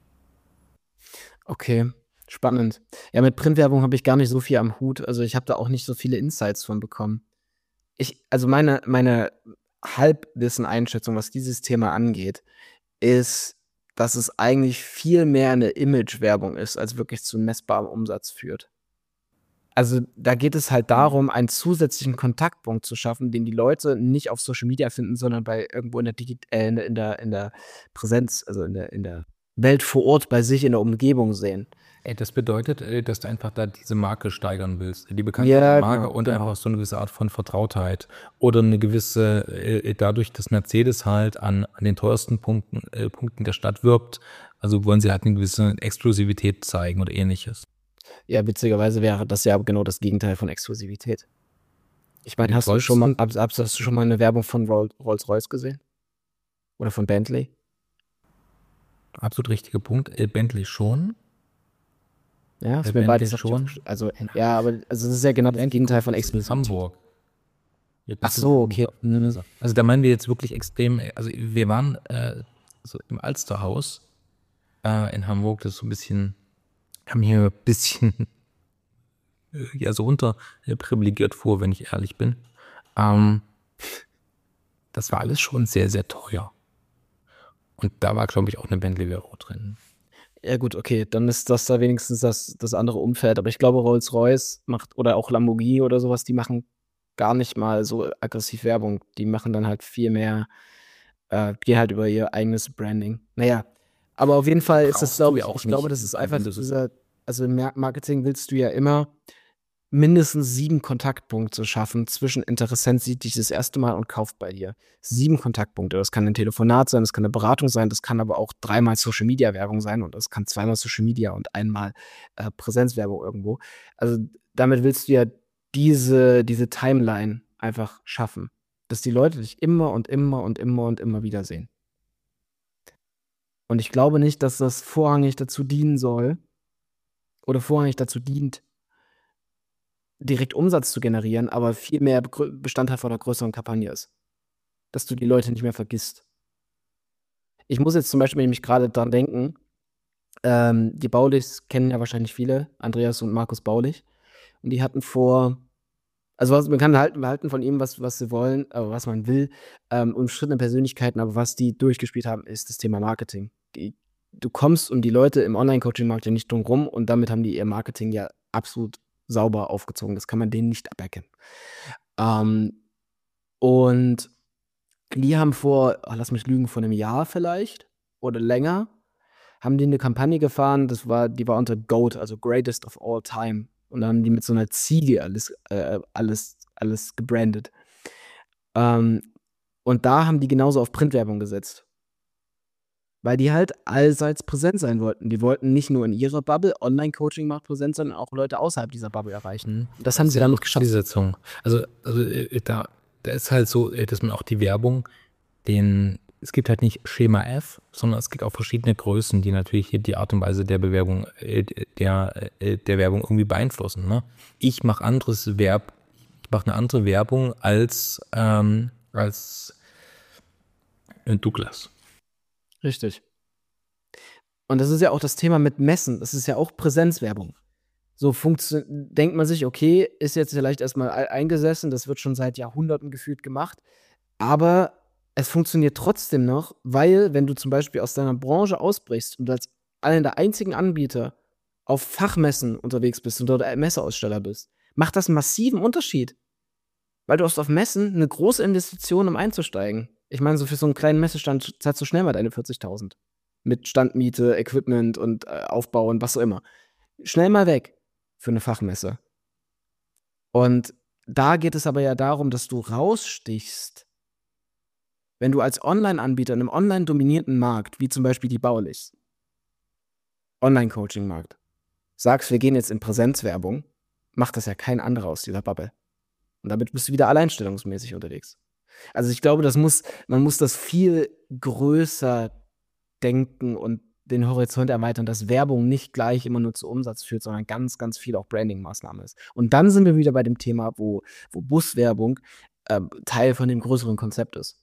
Okay, spannend. Ja, mit Printwerbung habe ich gar nicht so viel am Hut. Also ich habe da auch nicht so viele Insights von bekommen. Ich, also meine, meine Halbwissen-Einschätzung, was dieses Thema angeht, ist, dass es eigentlich viel mehr eine Image-Werbung ist, als wirklich zu messbarem Umsatz führt. Also da geht es halt darum, einen zusätzlichen Kontaktpunkt zu schaffen, den die Leute nicht auf Social Media finden, sondern bei irgendwo in der, Digi äh, in der, in der, in der Präsenz, also in der, in der Welt vor Ort bei sich in der Umgebung sehen. Ey, das bedeutet, äh, dass du einfach da diese Marke steigern willst. Die Bekanntheit Ja, der Marke genau, und genau. einfach so eine gewisse Art von Vertrautheit. Oder eine gewisse, äh, dadurch, dass Mercedes halt an, an den teuersten Punkten, äh, Punkten der Stadt wirbt, also wollen sie halt eine gewisse Exklusivität zeigen oder ähnliches. Ja, witzigerweise wäre das ja genau das Gegenteil von Exklusivität. Ich meine, Die hast du schon mal, tollsten- hast, hast du schon mal eine Werbung von Roll- Rolls-Royce gesehen? Oder von Bentley? Absolut richtiger Punkt. Äh, Bentley schon. Ja, ist Bei mir beides Bentley schon. schon. Also, ja, aber also das ist ja genau das Gegenteil von Das ist Exklusivität. Hamburg. Ja, Ach das ist so, okay. Hamburg. Also da meinen wir jetzt wirklich extrem, also wir waren äh, so im Alsterhaus äh, in Hamburg, das ist so ein bisschen, kam hier ein bisschen äh, ja so unterprivilegiert vor, wenn ich ehrlich bin. Ähm, das war alles schon sehr, sehr teuer. Und da war, glaube ich, auch eine Bentley-Werbung drin. Ja gut, okay, dann ist das da wenigstens das, das andere Umfeld. Aber ich glaube, Rolls-Royce macht, oder auch Lamborghini oder sowas, die machen gar nicht mal so aggressiv Werbung. Die machen dann halt viel mehr, äh, gehen halt über ihr eigenes Branding. Naja, aber auf jeden Fall ist das, Brauchst du glaube ja ich, auch ich glaube, nicht, das ist wenn einfach du so- dieser, also im Mar- Marketing willst du ja immer mindestens sieben Kontaktpunkte schaffen zwischen Interessent sieht dich das erste Mal und kauft bei dir. Sieben Kontaktpunkte. Das kann ein Telefonat sein, das kann eine Beratung sein, das kann aber auch dreimal Social Media Werbung sein und das kann zweimal Social Media und einmal äh, Präsenzwerbung irgendwo. Also damit willst du ja diese, diese Timeline einfach schaffen, dass die Leute dich immer und immer und immer und immer wieder sehen. Und ich glaube nicht, dass das vorrangig dazu dienen soll oder vorrangig dazu dient, direkt Umsatz zu generieren, aber viel mehr Begrü- Bestandteil von einer größeren Kampagne ist. Dass du die Leute nicht mehr vergisst. Ich muss jetzt zum Beispiel nämlich gerade dran denken, ähm, die Baulichs kennen ja wahrscheinlich viele, Andreas und Markus Baulich. Und die hatten vor, also was, man kann halten, halten von ihm, was, was sie wollen, aber was man will, ähm, umstrittene Persönlichkeiten, aber was die durchgespielt haben, ist das Thema Marketing. Die, du kommst um die Leute im Online-Coaching-Markt ja nicht drum rum und damit haben die ihr Marketing ja absolut sauber aufgezogen. Das kann man denen nicht aberkennen. Ähm, und die haben vor, ach, lass mich lügen, vor einem Jahr vielleicht oder länger, haben die eine Kampagne gefahren, das war, die war unter GOAT, also Greatest of All Time. Und dann haben die mit so einer Ziege alles, äh, alles, alles gebrandet. Ähm, und da haben die genauso auf Printwerbung gesetzt. Weil die halt allseits präsent sein wollten. Die wollten nicht nur in ihrer Bubble Online-Coaching-Markt präsent sein, sondern auch Leute außerhalb dieser Bubble erreichen. Und das haben sie dann noch geschafft. Die Setzung. Also, also äh, da, da ist halt so, äh, dass man auch die Werbung, den, es gibt halt nicht Schema F, sondern es gibt auch verschiedene Größen, die natürlich hier die Art und Weise der Bewerbung, äh, der, äh, der Werbung irgendwie beeinflussen. Ne? Ich mache anderes Verb, ich mache eine andere Werbung als, ähm, als äh, Douglas. Richtig. Und das ist ja auch das Thema mit Messen. Das ist ja auch Präsenzwerbung. So funktio- denkt man sich, okay, ist jetzt vielleicht erstmal e- eingesessen, das wird schon seit Jahrhunderten gefühlt gemacht. Aber es funktioniert trotzdem noch, weil, wenn du zum Beispiel aus deiner Branche ausbrichst und als einer der einzigen Anbieter auf Fachmessen unterwegs bist und dort Messeaussteller bist, macht das einen massiven Unterschied. Weil du hast auf Messen eine große Investition, um einzusteigen. Ich meine, so für so einen kleinen Messestand zahlst du schnell mal deine vierzigtausend. Mit Standmiete, Equipment und äh, Aufbau und was auch immer. Schnell mal weg für eine Fachmesse. Und da geht es aber ja darum, dass du rausstichst. Wenn du als Online-Anbieter in einem online dominierten Markt, wie zum Beispiel die Baulichs, Online-Coaching-Markt, sagst, wir gehen jetzt in Präsenzwerbung, macht das ja kein anderer aus dieser Bubble. Und damit bist du wieder alleinstellungsmäßig unterwegs. Also ich glaube, das muss, man muss das viel größer denken und den Horizont erweitern, dass Werbung nicht gleich immer nur zu Umsatz führt, sondern ganz, ganz viel auch Branding-Maßnahme ist. Und dann sind wir wieder bei dem Thema, wo, wo Buswerbung äh, Teil von dem größeren Konzept ist.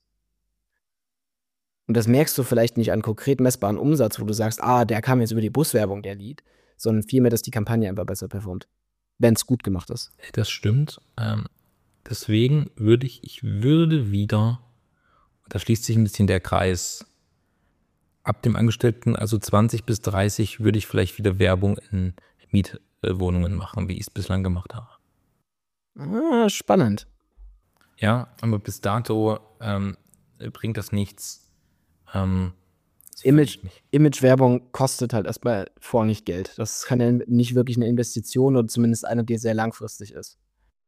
Und das merkst du vielleicht nicht an konkret messbaren Umsatz, wo du sagst, ah, der kam jetzt über die Buswerbung, der Lied, sondern vielmehr, dass die Kampagne einfach besser performt, wenn es gut gemacht ist. Das stimmt. Ähm, deswegen würde ich, ich würde wieder, da schließt sich ein bisschen der Kreis, ab dem Angestellten, also zwanzig bis dreißig, würde ich vielleicht wieder Werbung in Mietwohnungen machen, wie ich es bislang gemacht habe. Ah, spannend. Ja, aber bis dato ähm, bringt das nichts. Ähm, Image, Image-Werbung kostet halt erstmal vorrangig Geld. Das kann ja nicht wirklich eine Investition oder zumindest eine, die sehr langfristig ist.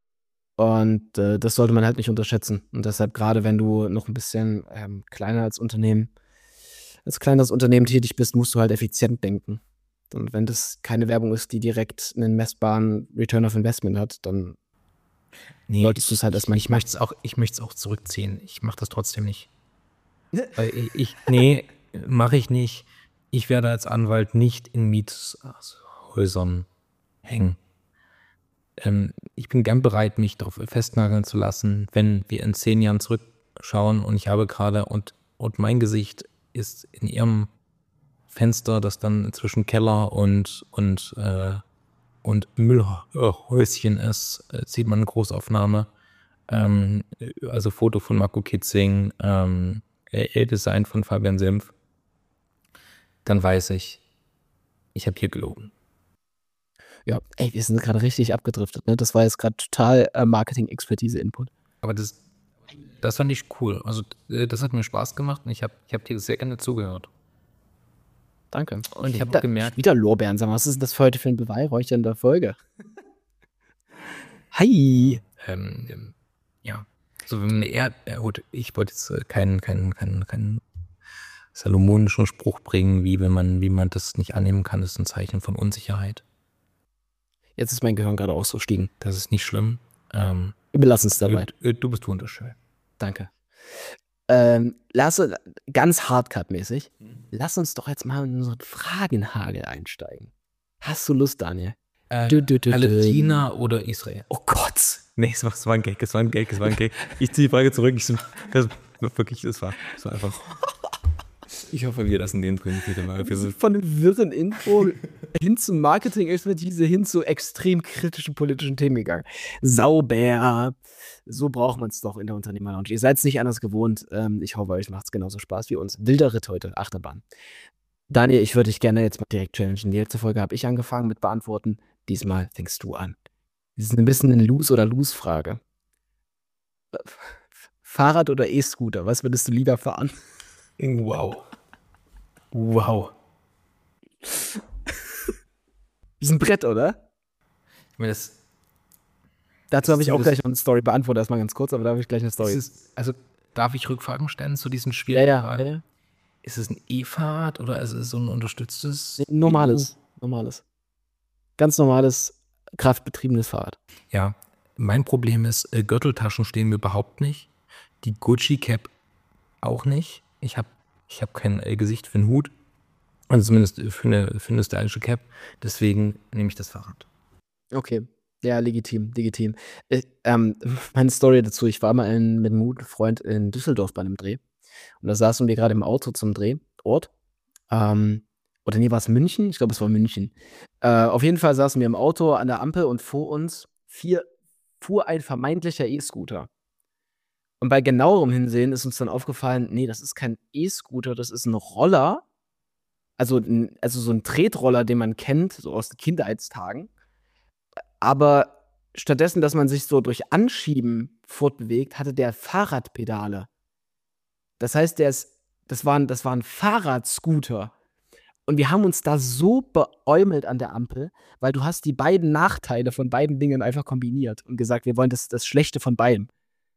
Und äh, das sollte man halt nicht unterschätzen. Und deshalb, gerade wenn du noch ein bisschen ähm, kleiner als Unternehmen, als kleineres Unternehmen tätig bist, musst du halt effizient denken. Und wenn das keine Werbung ist, die direkt einen messbaren Return of Investment hat, dann nee, solltest du es halt erstmal ich, nicht ich möchte es auch, ich möchte es auch zurückziehen. Ich mache das trotzdem nicht. Weil ich, ich, nee, mache ich nicht. Ich werde als Anwalt nicht in Miethäusern hängen. Ähm, ich bin gern bereit, mich darauf festnageln zu lassen, wenn wir in zehn Jahren zurückschauen und ich habe gerade und, und mein Gesicht ist in ihrem Fenster, das dann zwischen Keller und, und, äh, und Müllhäuschen ist, äh, sieht man eine Großaufnahme. Ähm, also Foto von Marco Kitzing, ähm, A-Design von Fabian Senf, dann weiß ich, ich habe hier gelogen. Ja, ey, wir sind gerade richtig abgedriftet, ne? Das war jetzt gerade total äh, Marketing-Expertise-Input. Aber das, das fand ich cool. Also das hat mir Spaß gemacht und ich habe ich hab dir sehr gerne zugehört. Danke. Und ich habe gemerkt, wieder Lorbeeren, sag mal, was ist denn das für heute für ein Beweihräucher in der Folge? Hi! Ähm, ähm, ja, so wenn man eher, ja gut, ich wollte jetzt äh, keinen, keinen, keinen, keinen salomonischen Spruch bringen, wie wenn man, wie man das nicht annehmen kann, ist ein Zeichen von Unsicherheit. Jetzt ist mein Gehirn gerade auch so stiegen. Das ist nicht schlimm. Ähm, Wir belassen es dabei. Du, du bist wunderschön. Danke. Ähm, lass, ganz Hardcut-mäßig, mhm. Lass uns doch jetzt mal in unseren Fragenhagel einsteigen. Hast du Lust, Daniel? Äh, du, du, du, Palästina du. Oder Israel? Oh Gott. Nee, es war, es war ein Gag, es war ein Gag, es war ein Gag. Ich ziehe die Frage zurück. Ich, das, wirklich, es war, es war einfach... Ich hoffe, wir lassen den drin wieder mal. Wir sind von den wirren Info hin zu Marketing-Expertise, hin zu extrem kritischen politischen Themen gegangen. Sauber. So braucht man es doch in der Unternehmer-Lounge. Ihr seid es nicht anders gewohnt. Ähm, ich hoffe, euch macht es genauso Spaß wie uns. Wilder Ritt heute, Achterbahn. Daniel, ich würde dich gerne jetzt mal direkt challengen. Die letzte Folge habe ich angefangen mit Beantworten. Diesmal fängst du an. Das ist ein bisschen eine Lose- oder Lose-Frage. Fahrrad oder E-Scooter? Was würdest du lieber fahren? Wow. Wow. Das ist ein Brett, oder? Ich meine, das. Dazu habe ich auch gleich noch eine Story beantwortet, erstmal ganz kurz, aber da habe ich gleich eine Story. Es, also, darf ich Rückfragen stellen zu diesen Spielen? Ja, ja, ja. Ist es ein E-Fahrrad oder ist es so ein unterstütztes? Nee, normales. Normales. Ganz normales, kraftbetriebenes Fahrrad. Ja. Mein Problem ist, äh, Gürteltaschen stehen mir überhaupt nicht. Die Gucci-Cap auch nicht. Ich habe Ich habe kein äh, Gesicht für einen Hut, also zumindest für eine, für eine stylische Cap. Deswegen nehme ich das Fahrrad. Okay, ja, legitim, legitim. Ich, ähm, meine Story dazu, ich war mal in, mit einem guten Freund in Düsseldorf bei einem Dreh. Und da saßen wir gerade im Auto zum Drehort. Ähm, oder nee, war es München? Ich glaube, es war München. Äh, auf jeden Fall saßen wir im Auto an der Ampel und vor uns vier, fuhr ein vermeintlicher E-Scooter. Und bei genauerem Hinsehen ist uns dann aufgefallen, nee, das ist kein E-Scooter, das ist ein Roller. Also, n- also so ein Tretroller, den man kennt, so aus den Kindheitstagen. Aber stattdessen, dass man sich so durch Anschieben fortbewegt, hatte der Fahrradpedale. Das heißt, der ist, das war ein, das war ein Fahrradscooter. Und wir haben uns da so beäumelt an der Ampel, weil du hast die beiden Nachteile von beiden Dingen einfach kombiniert und gesagt, wir wollen das, das Schlechte von beidem.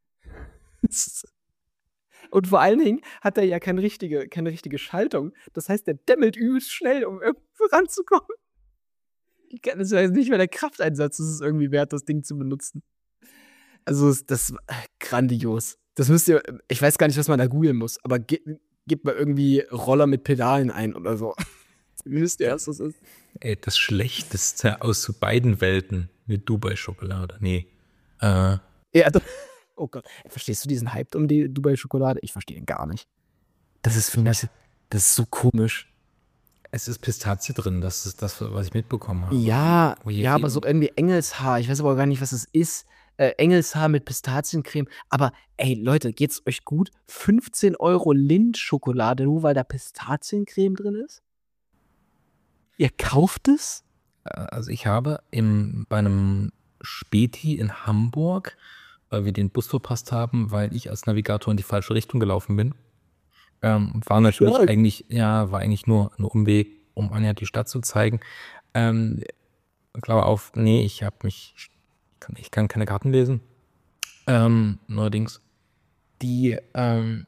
Und vor allen Dingen hat er ja keine richtige, keine richtige Schaltung. Das heißt, der dämmelt übelst schnell, um irgendwo ranzukommen. Ich kann- Das ist nicht mehr der Krafteinsatz, das ist irgendwie wert, das Ding zu benutzen. Also, es- das war grandios. Das müsst ihr, ich weiß gar nicht, was man da googeln muss, aber ge gebt mal irgendwie Roller mit Pedalen ein oder so. Wisst ihr, was das ist? Ey, das Schlechteste aus so beiden Welten mit Dubai-Schokolade. Nee. Äh, Ja, du, oh Gott. Verstehst du diesen Hype um die Dubai-Schokolade? Ich verstehe ihn gar nicht. Das ist für mich, das ist so komisch. es ist Pistazie drin, das ist das, was ich mitbekommen habe. Ja, Wo hier ja, viel- aber so irgendwie Engelshaar. Ich weiß aber auch gar nicht, was es ist. Äh, Engelshaar mit Pistaziencreme. Aber ey, Leute, geht's euch gut? fünfzehn Euro Lindt-Schokolade, nur weil da Pistaziencreme drin ist? Ihr kauft es? Also ich habe im, bei einem Späti in Hamburg, weil wir den Bus verpasst haben, weil ich als Navigator in die falsche Richtung gelaufen bin. Ähm, war natürlich Stark. eigentlich, ja, war eigentlich nur ein Umweg, um Anja die Stadt zu zeigen. Ähm, Klammer auf, nee, ich habe mich, ich kann, ich kann keine Karten lesen. Ähm, neuerdings. Die, ähm,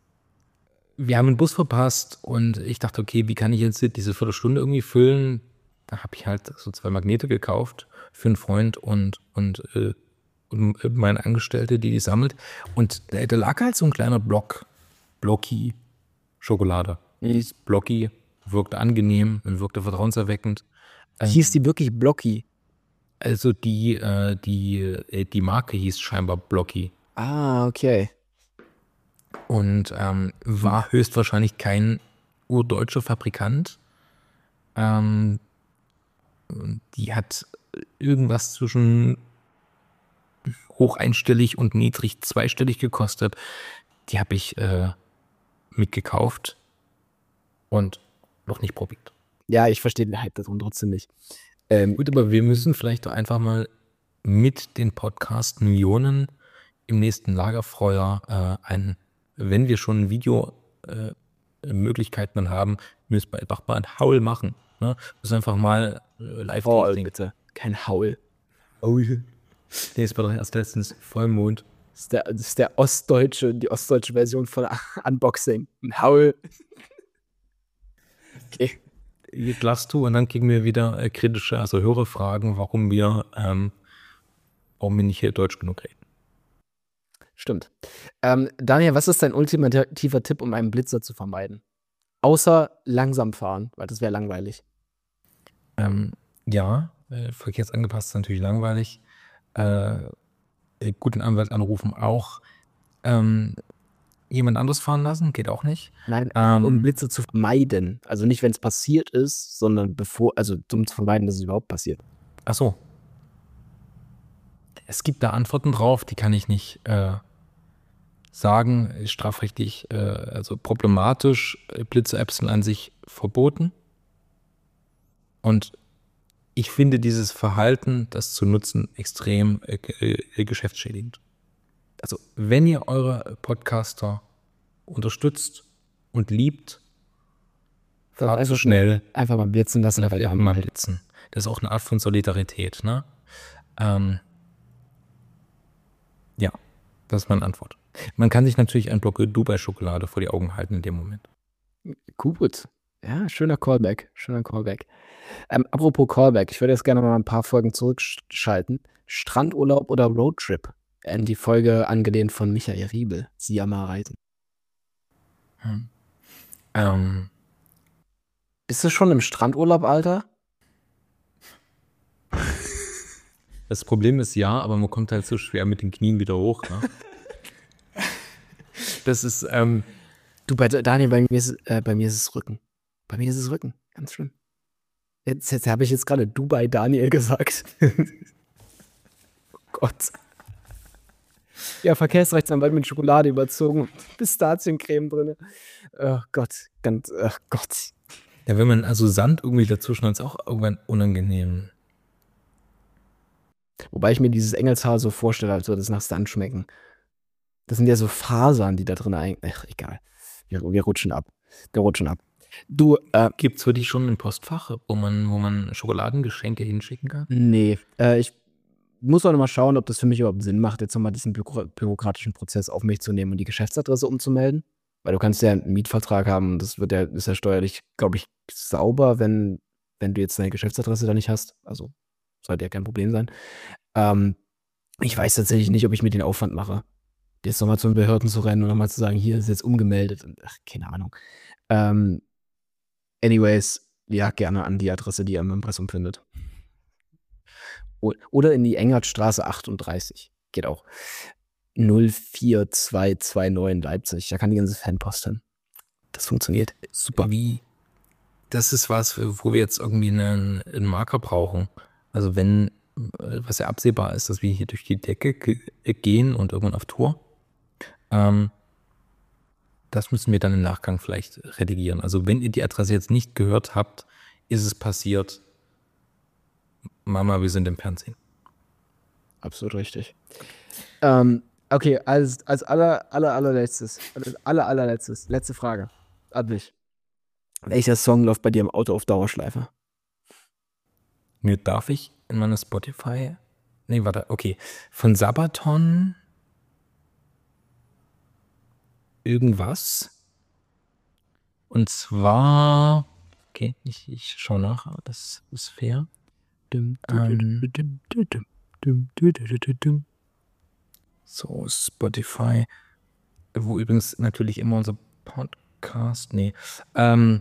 wir haben einen Bus verpasst und ich dachte, okay, wie kann ich jetzt diese Viertelstunde irgendwie füllen? Da habe ich halt so zwei Magnete gekauft für einen Freund und, und, äh, und meine Angestellte, die die sammelt. Und da, da lag halt so ein kleiner Block, Blocki Schokolade. Die ist Blocki, wirkte angenehm, wirkte vertrauenserweckend. Hieß die wirklich Blocki? Also die, äh, die, äh, die Marke hieß scheinbar Blocki Ah, okay. und ähm, war höchstwahrscheinlich kein urdeutscher Fabrikant. Ähm, die hat irgendwas zwischen hoch einstellig und niedrig zweistellig gekostet. Die habe ich äh, mitgekauft und noch nicht probiert. Ja, ich verstehe den Hype darum trotzdem nicht. Ähm, Gut, aber wir müssen vielleicht doch einfach mal mit den Podcast Millionen im nächsten Lagerfeuer äh, ein, wenn wir schon Video äh, Möglichkeiten dann haben, müssen wir einfach mal ein Haul machen. Ne? Müssen einfach mal äh, live Paul, tasting. bitte. Kein Haul. Oh, nee, es war doch erst letztens Vollmond. Das ist, der, das ist der ostdeutsche, die ostdeutsche Version von Unboxing. Ein Haul. Okay. Jetzt lachst du und dann kriegen wir wieder äh, kritische, also Hörerfragen, warum wir, ähm, warum wir nicht hier Deutsch genug reden. Stimmt. Ähm, Daniel, was ist dein ultimativer Tipp, um einen Blitzer zu vermeiden? Außer langsam fahren, weil das wäre langweilig. Ähm, ja, äh, verkehrsangepasst ist natürlich langweilig. Äh, äh, guten Anwalt anrufen auch. Ähm, jemand anderes fahren lassen, geht auch nicht. Nein, Ähm, um Blitze zu vermeiden. Also nicht, wenn es passiert ist, sondern bevor, also um zu vermeiden, dass es überhaupt passiert. Ach so. Es gibt da Antworten drauf, die kann ich nicht äh, sagen. Ist strafrechtlich, äh, also problematisch. Äh, Blitze-Apps sind an sich verboten. Und ich finde dieses Verhalten, das zu nutzen, extrem äh, äh, geschäftsschädigend. Also, wenn ihr eure Podcaster unterstützt und liebt, fahrt so schnell, Einfach mal blitzen lassen. weil ihr mal blitzen. Das ist auch eine Art von Solidarität, ne? Ähm, ja, das ist meine Antwort. Man kann sich natürlich einen Block Dubai-Schokolade vor die Augen halten in dem Moment. Gut. Ja, schöner Callback. Schöner Callback. Ähm, apropos Callback, ich würde jetzt gerne mal ein paar Folgen zurückschalten. Strandurlaub oder Roadtrip? In die Folge angelehnt von Michael Riebel. Siamar Reisen. Hm. Ähm, Bist du schon im Strandurlaub, Alter? das Problem ist ja, aber man kommt halt so schwer mit den Knien wieder hoch. Ne? Das ist, ähm, Du, bei Daniel, bei mir ist, äh, bei mir ist es Rücken. Bei mir ist es Rücken. Ganz schlimm. Jetzt, jetzt habe ich jetzt gerade Dubai Daniel gesagt. Oh Gott. Ja, Verkehrsrechtsanwalt mit Schokolade überzogen und Pistaziencreme drin. Oh Gott, ganz, oh Gott. Ja, wenn man also Sand irgendwie dazwischen hat, ist auch irgendwann unangenehm. Wobei ich mir dieses Engelshaar so vorstelle, als würde es nach Sand schmecken. Das sind ja so Fasern, die da drin eigentlich. Ach, egal. Wir, wir rutschen ab. Wir rutschen ab. Du, äh, Gibt's für dich schon ein Postfach, wo man, wo man Schokoladengeschenke hinschicken kann? nee, äh, ich muss auch noch mal schauen, ob das für mich überhaupt Sinn macht, jetzt nochmal diesen büro bürokratischen Prozess auf mich zu nehmen und die Geschäftsadresse umzumelden. Weil du kannst ja einen Mietvertrag haben und das wird ja, ist ja steuerlich, glaube ich, sauber, wenn, wenn du jetzt deine Geschäftsadresse da nicht hast. Also sollte ja kein Problem sein. Ähm, ich weiß tatsächlich nicht, ob ich mir den Aufwand mache, jetzt nochmal zu den Behörden zu rennen und nochmal zu sagen, hier ist jetzt umgemeldet. Und, ach, keine Ahnung. Ähm, anyways, ja, gerne an die Adresse, die ihr im Impressum findet. O- Oder in die Engertstraße achtunddreißig. Geht auch. null vier zwei zwei neun Leipzig. Da kann die ganze Fanpost hin. Das funktioniert super. Wie, das ist was, wo wir jetzt irgendwie einen, einen Marker brauchen. Also wenn, äh, was ja absehbar ist, dass wir hier durch die Decke ge- gehen und irgendwann auf Tour, ähm, das müssen wir dann im Nachgang vielleicht redigieren. Also wenn ihr die Adresse jetzt nicht gehört habt, ist es passiert. Mama, wir sind im Fernsehen. Absolut richtig. Ähm, okay, als, als aller, aller, allerletztes, als aller, allerletztes, letzte Frage an dich. Welcher Song läuft bei dir im Auto auf Dauerschleife? Mir darf ich in meiner Spotify. Nee, warte, okay. Von Sabaton irgendwas. Und zwar. Okay, ich, ich schau nach, aber das ist fair. Dum, Ähm. dum, dum, dum, dum, dum, dum, dum, dum. So, Spotify. Wo übrigens natürlich immer unser Podcast. Nee. Ähm.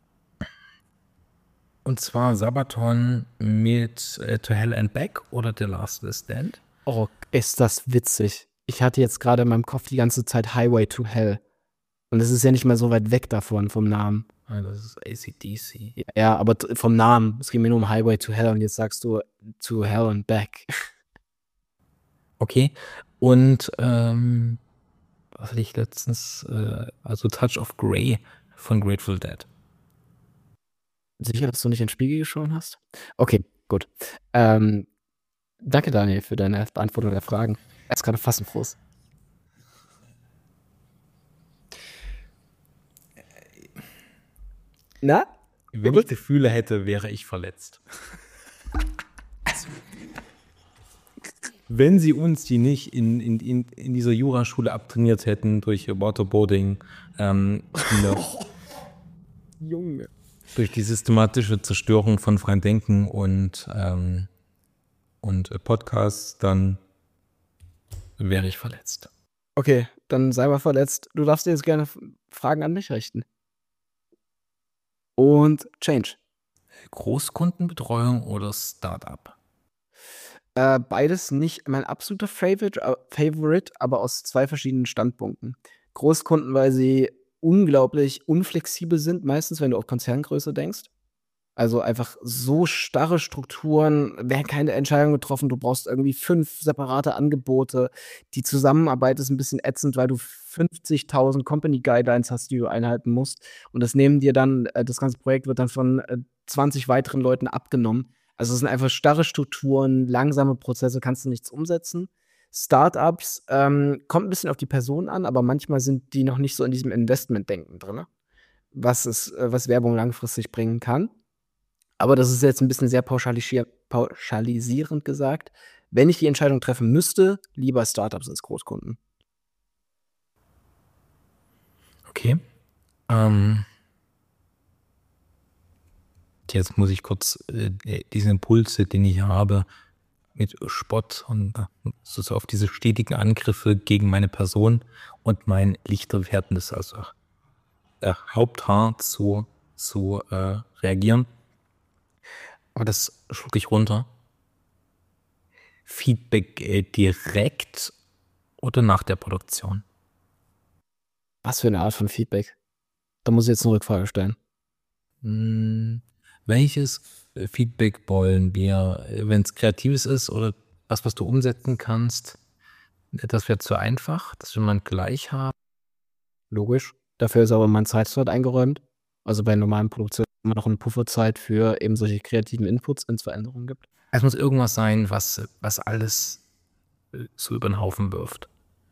Und zwar Sabaton mit äh, To Hell and Back oder The Last Stand. Oh, ist das witzig. Ich hatte jetzt gerade in meinem Kopf die ganze Zeit Highway to Hell. Und es ist ja nicht mal so weit weg davon, vom Namen. Ah, das ist A C D C. Ja, ja, aber t- vom Namen. Es geht mir nur um Highway to Hell und jetzt sagst du To Hell and Back. Okay. Und ähm, was hatte ich letztens? Äh, also Touch of Grey von Grateful Dead. Sicher, dass du nicht in den Spiegel geschaut hast? Okay, gut. Ähm, danke, Daniel, für deine Beantwortung der Fragen. Er ist gerade fassungslos. Na? Wenn ich Gefühle hätte, wäre ich verletzt. Wenn sie uns die nicht in, in, in, in dieser Juraschule abtrainiert hätten durch Waterboarding, ähm, Junge. durch die systematische Zerstörung von freiem Denken und, ähm, und äh, Podcasts, dann wäre ich verletzt. Okay, dann sei mal verletzt. Du darfst dir jetzt gerne F- Fragen an mich richten. Und Change. Großkundenbetreuung oder Startup? Äh, beides nicht mein absoluter Favorite, äh, Favorite, aber aus zwei verschiedenen Standpunkten. Großkunden, weil sie unglaublich unflexibel sind, meistens, wenn du auf Konzerngröße denkst. Also einfach so starre Strukturen, werden keine Entscheidung getroffen, du brauchst irgendwie fünf separate Angebote. Die Zusammenarbeit ist ein bisschen ätzend, weil du fünfzigtausend Company Guidelines hast, die du einhalten musst. Und das nehmen dir dann, äh, das ganze Projekt wird dann von äh, zwanzig weiteren Leuten abgenommen. Also es sind einfach starre Strukturen, langsame Prozesse, kannst du nichts umsetzen. Startups ähm, kommt ein bisschen auf die Person an, aber manchmal sind die noch nicht so in diesem Investment-Denken drin, was es, äh, was Werbung langfristig bringen kann. Aber das ist jetzt ein bisschen sehr pauschalisier pauschalisierend gesagt. Wenn ich die Entscheidung treffen müsste, lieber Startups als Großkunden. Okay. Ähm, jetzt muss ich kurz äh, diesen Impuls, den ich habe, mit Spott und äh, so auf diese stetigen Angriffe gegen meine Person und mein Lichterwerdendes, also äh, Haupthaar zu, zu äh, reagieren. Aber das schluck ich runter. Feedback äh, direkt oder nach der Produktion? Was für eine Art von Feedback? Da muss ich jetzt eine Rückfrage stellen. Hm, welches äh, Feedback wollen wir, wenn es kreatives ist oder was, was du umsetzen kannst? das wäre zu einfach, das will man gleich haben. Logisch. Dafür ist aber immer ein Zeitslot eingeräumt. Also bei normalen Produktionen immer noch eine Pufferzeit für eben solche kreativen Inputs, wenn es Veränderungen gibt. Es muss irgendwas sein, was, was alles so über den Haufen wirft.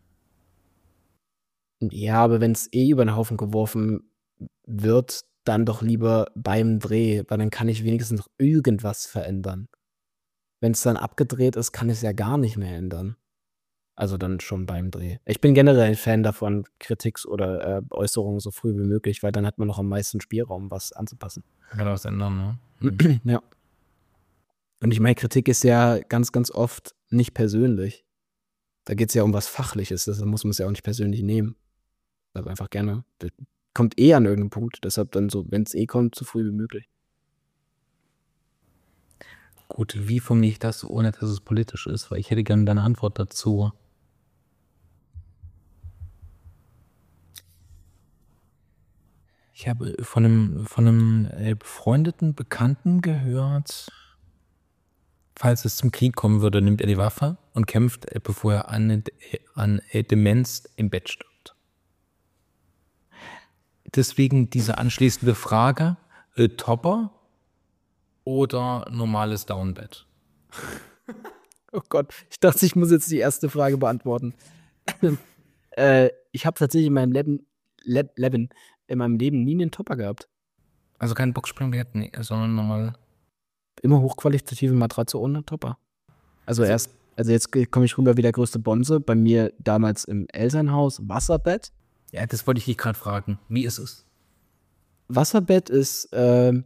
Ja, aber wenn es eh über den Haufen geworfen wird, dann doch lieber beim Dreh, weil dann kann ich wenigstens noch irgendwas verändern. Wenn es dann abgedreht ist, kann ich es ja gar nicht mehr ändern. Also dann schon beim Dreh. Ich bin generell ein Fan davon, Kritik oder äh, Äußerungen so früh wie möglich, weil dann hat man noch am meisten Spielraum, was anzupassen. Kann was ändern, ne? Mhm. Ja. Und ich meine, Kritik ist ja ganz, ganz oft nicht persönlich. Da geht es ja um was Fachliches, deshalb muss man es ja auch nicht persönlich nehmen. Also einfach gerne. Das kommt eh an irgendeinem Punkt, deshalb dann so, wenn es eh kommt, so früh wie möglich. Gut, wie formuliere ich das, ohne dass es politisch ist? Weil ich hätte gerne deine Antwort dazu. Ich habe von einem, von einem äh, befreundeten Bekannten gehört, falls es zum Krieg kommen würde, nimmt er die Waffe und kämpft, äh, bevor er an, äh, an äh, Demenz im Bett stirbt. Deswegen diese anschließende Frage, äh, Topper oder normales Downbett? Oh Gott, ich dachte, ich muss jetzt die erste Frage beantworten. äh, ich habe tatsächlich in meinem Leben, Le Leben, in meinem Leben nie einen Topper gehabt. Also kein Boxspringbett, nee, sondern normal. Immer hochqualitative Matratze ohne Topper. Also, also erst, also jetzt komme ich rüber wie der größte Bonze. Bei mir damals im Elternhaus Wasserbett. Ja, das wollte ich dich gerade fragen. Wie ist es? Wasserbett ist, ähm,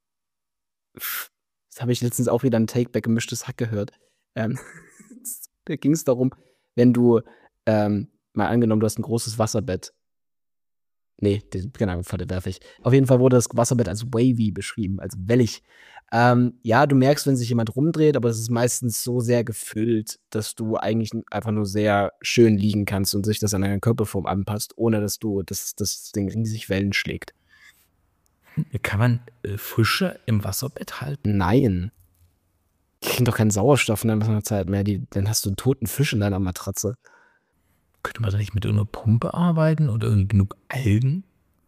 das habe ich letztens auch wieder ein Takeback gemischtes Hack gehört. Ähm, da ging es darum, wenn du, ähm, mal angenommen, du hast ein großes Wasserbett. Nee, den, genau, Pfade werfe ich. Auf jeden Fall wurde das Wasserbett als wavy beschrieben, als wellig. Ähm, ja, du merkst, wenn sich jemand rumdreht, aber es ist meistens so sehr gefüllt, dass du eigentlich einfach nur sehr schön liegen kannst und sich das an deine Körperform anpasst, ohne dass du das, das Ding riesig Wellen schlägt. Kann man äh, Fische im Wasserbett halten? Nein. Die kriegen doch keinen Sauerstoff in einer Zeit mehr. Die, dann hast du einen toten Fisch in deiner Matratze. Könnte man da nicht mit irgendeiner Pumpe arbeiten oder irgendwie genug Algen?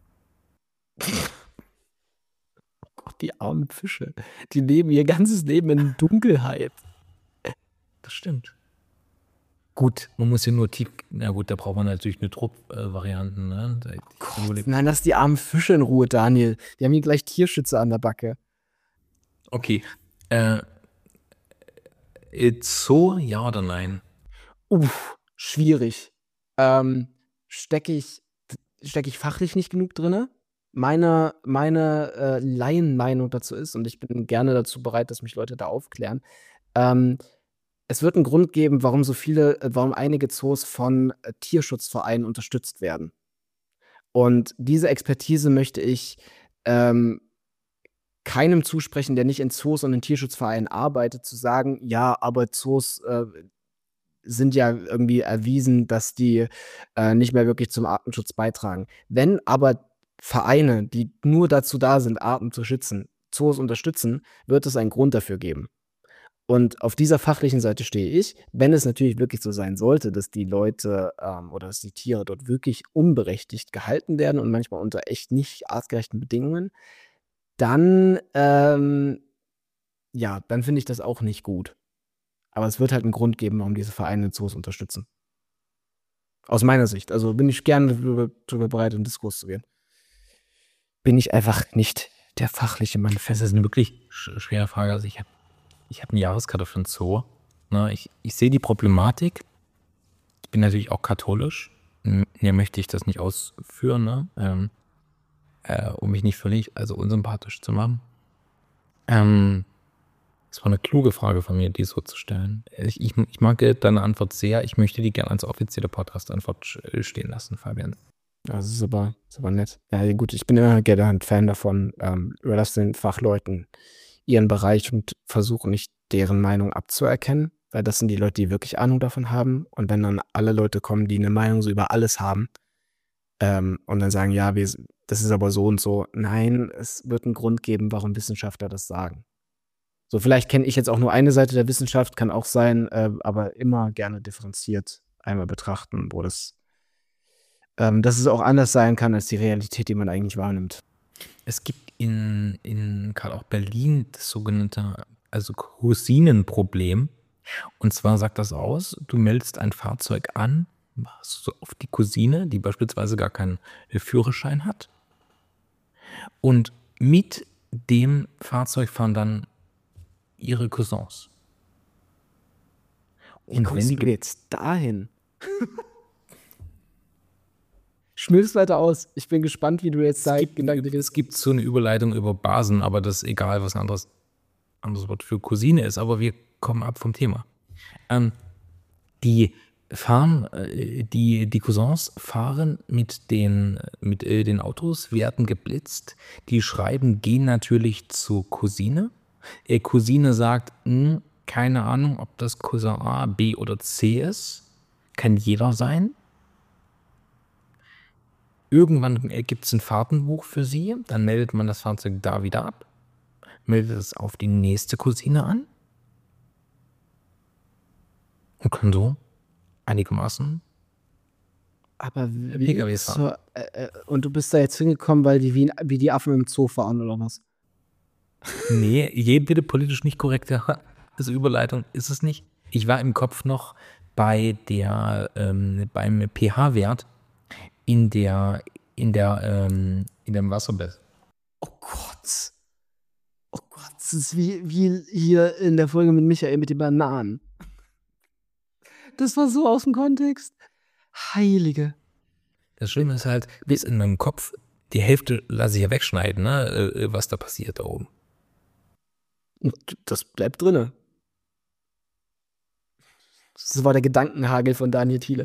Gott, die armen Fische. Die leben ihr ganzes Leben in Dunkelheit. Das stimmt. Gut, man muss ja nur tief. Na gut, da braucht man natürlich eine Trupp-Variante. Äh, ne? Gott, nein, lass die armen Fische in Ruhe, Daniel. Die haben hier gleich Tierschützer an der Backe. Okay. Äh, Zoo, ja oder nein? Uff, schwierig. Ähm, stecke ich, steck ich fachlich nicht genug drin? Meine, meine äh, Laienmeinung dazu ist, und ich bin gerne dazu bereit, dass mich Leute da aufklären, ähm, es wird einen Grund geben, warum so viele, warum einige Zoos von äh, Tierschutzvereinen unterstützt werden. Und diese Expertise möchte ich ähm, keinem zusprechen, der nicht in Zoos und in Tierschutzvereinen arbeitet, zu sagen, ja, aber Zoos äh, sind ja irgendwie erwiesen, dass die äh, nicht mehr wirklich zum Artenschutz beitragen. Wenn aber Vereine, die nur dazu da sind, Arten zu schützen, Zoos unterstützen, wird es einen Grund dafür geben. Und auf dieser fachlichen Seite stehe ich. Wenn es natürlich wirklich so sein sollte, dass die Leute ähm, oder dass die Tiere dort wirklich unberechtigt gehalten werden und manchmal unter echt nicht artgerechten Bedingungen, dann, ähm, ja, dann finde ich das auch nicht gut. Aber es wird halt einen Grund geben, warum diese Vereine Zoos unterstützen. Aus meiner Sicht. Also bin ich gerne darüber, darüber bereit, in Diskurs zu gehen. Bin ich einfach nicht der fachliche Mann. Das ist eine wirklich schwere Frage. Also ich habe ich hab eine Jahreskarte für einen Zoo. Ne, ich, ich sehe die Problematik. Ich bin natürlich auch katholisch. Mehr möchte ich das nicht ausführen, ne? ähm, äh, um mich nicht völlig also unsympathisch zu machen. Ähm, Das war eine kluge Frage von mir, die so zu stellen. Ich, ich, ich mag deine Antwort sehr. Ich möchte die gerne als offizielle Podcast-Antwort stehen lassen, Fabian. Ja, das ist aber, das ist aber nett. Ja, gut, ich bin immer gerne ein Fan davon. Ähm, überlasse den Fachleuten ihren Bereich und versuche nicht, deren Meinung abzuerkennen, weil das sind die Leute, die wirklich Ahnung davon haben. Und wenn dann alle Leute kommen, die eine Meinung so über alles haben ähm, und dann sagen, ja, wir, das ist aber so und so. Nein, es wird einen Grund geben, warum Wissenschaftler das sagen. So, vielleicht kenne ich jetzt auch nur eine Seite der Wissenschaft, kann auch sein, äh, aber immer gerne differenziert einmal betrachten, wo das, ähm, dass es auch anders sein kann als die Realität, die man eigentlich wahrnimmt. Es gibt in, in gerade auch Berlin das sogenannte, also Cousinenproblem. Und zwar sagt das aus, du meldest ein Fahrzeug an, machst so auf die Cousine, die beispielsweise gar keinen Führerschein hat. Und mit dem Fahrzeug fahren dann ihre Cousins. Wie Und kommst wenn du die, jetzt dahin? Schmilzt weiter aus. Ich bin gespannt, wie du jetzt es da gibt, gedanklich es gibt so eine Überleitung über Basen, aber das ist egal, was ein anderes, anderes Wort für Cousine ist, aber wir kommen ab vom Thema. Ähm, die fahren, äh, die, die Cousins fahren mit den, mit äh, den Autos, werden geblitzt. Die schreiben, gehen natürlich zur Cousine. Äh, Cousine sagt, "Hm, keine Ahnung, ob das Cousin A, B oder C ist. Kann jeder sein. Irgendwann gibt es ein Fahrtenbuch für sie. Dann meldet man das Fahrzeug da wieder ab. Meldet es auf die nächste Cousine an. Und kann so einigermaßen Aber wie, P K Ws fahren. so, äh, äh, und du bist da jetzt hingekommen, weil die wie, wie die Affen im Zoo fahren oder was? Nee, jede politisch nicht korrekte also Überleitung ist es nicht. Ich war im Kopf noch bei der, ähm, beim pH-Wert in der, in der, ähm, in dem Wasserbett. Oh Gott. Oh Gott, das ist wie, wie hier in der Folge mit Michael mit den Bananen. Das war so aus dem Kontext. Heilige. Das Schlimme ist halt, bis in meinem Kopf, die Hälfte lasse ich ja wegschneiden, ne, äh, was da passiert da oben. Und das bleibt drinne. Das war der Gedankenhagel von Daniel Thiele.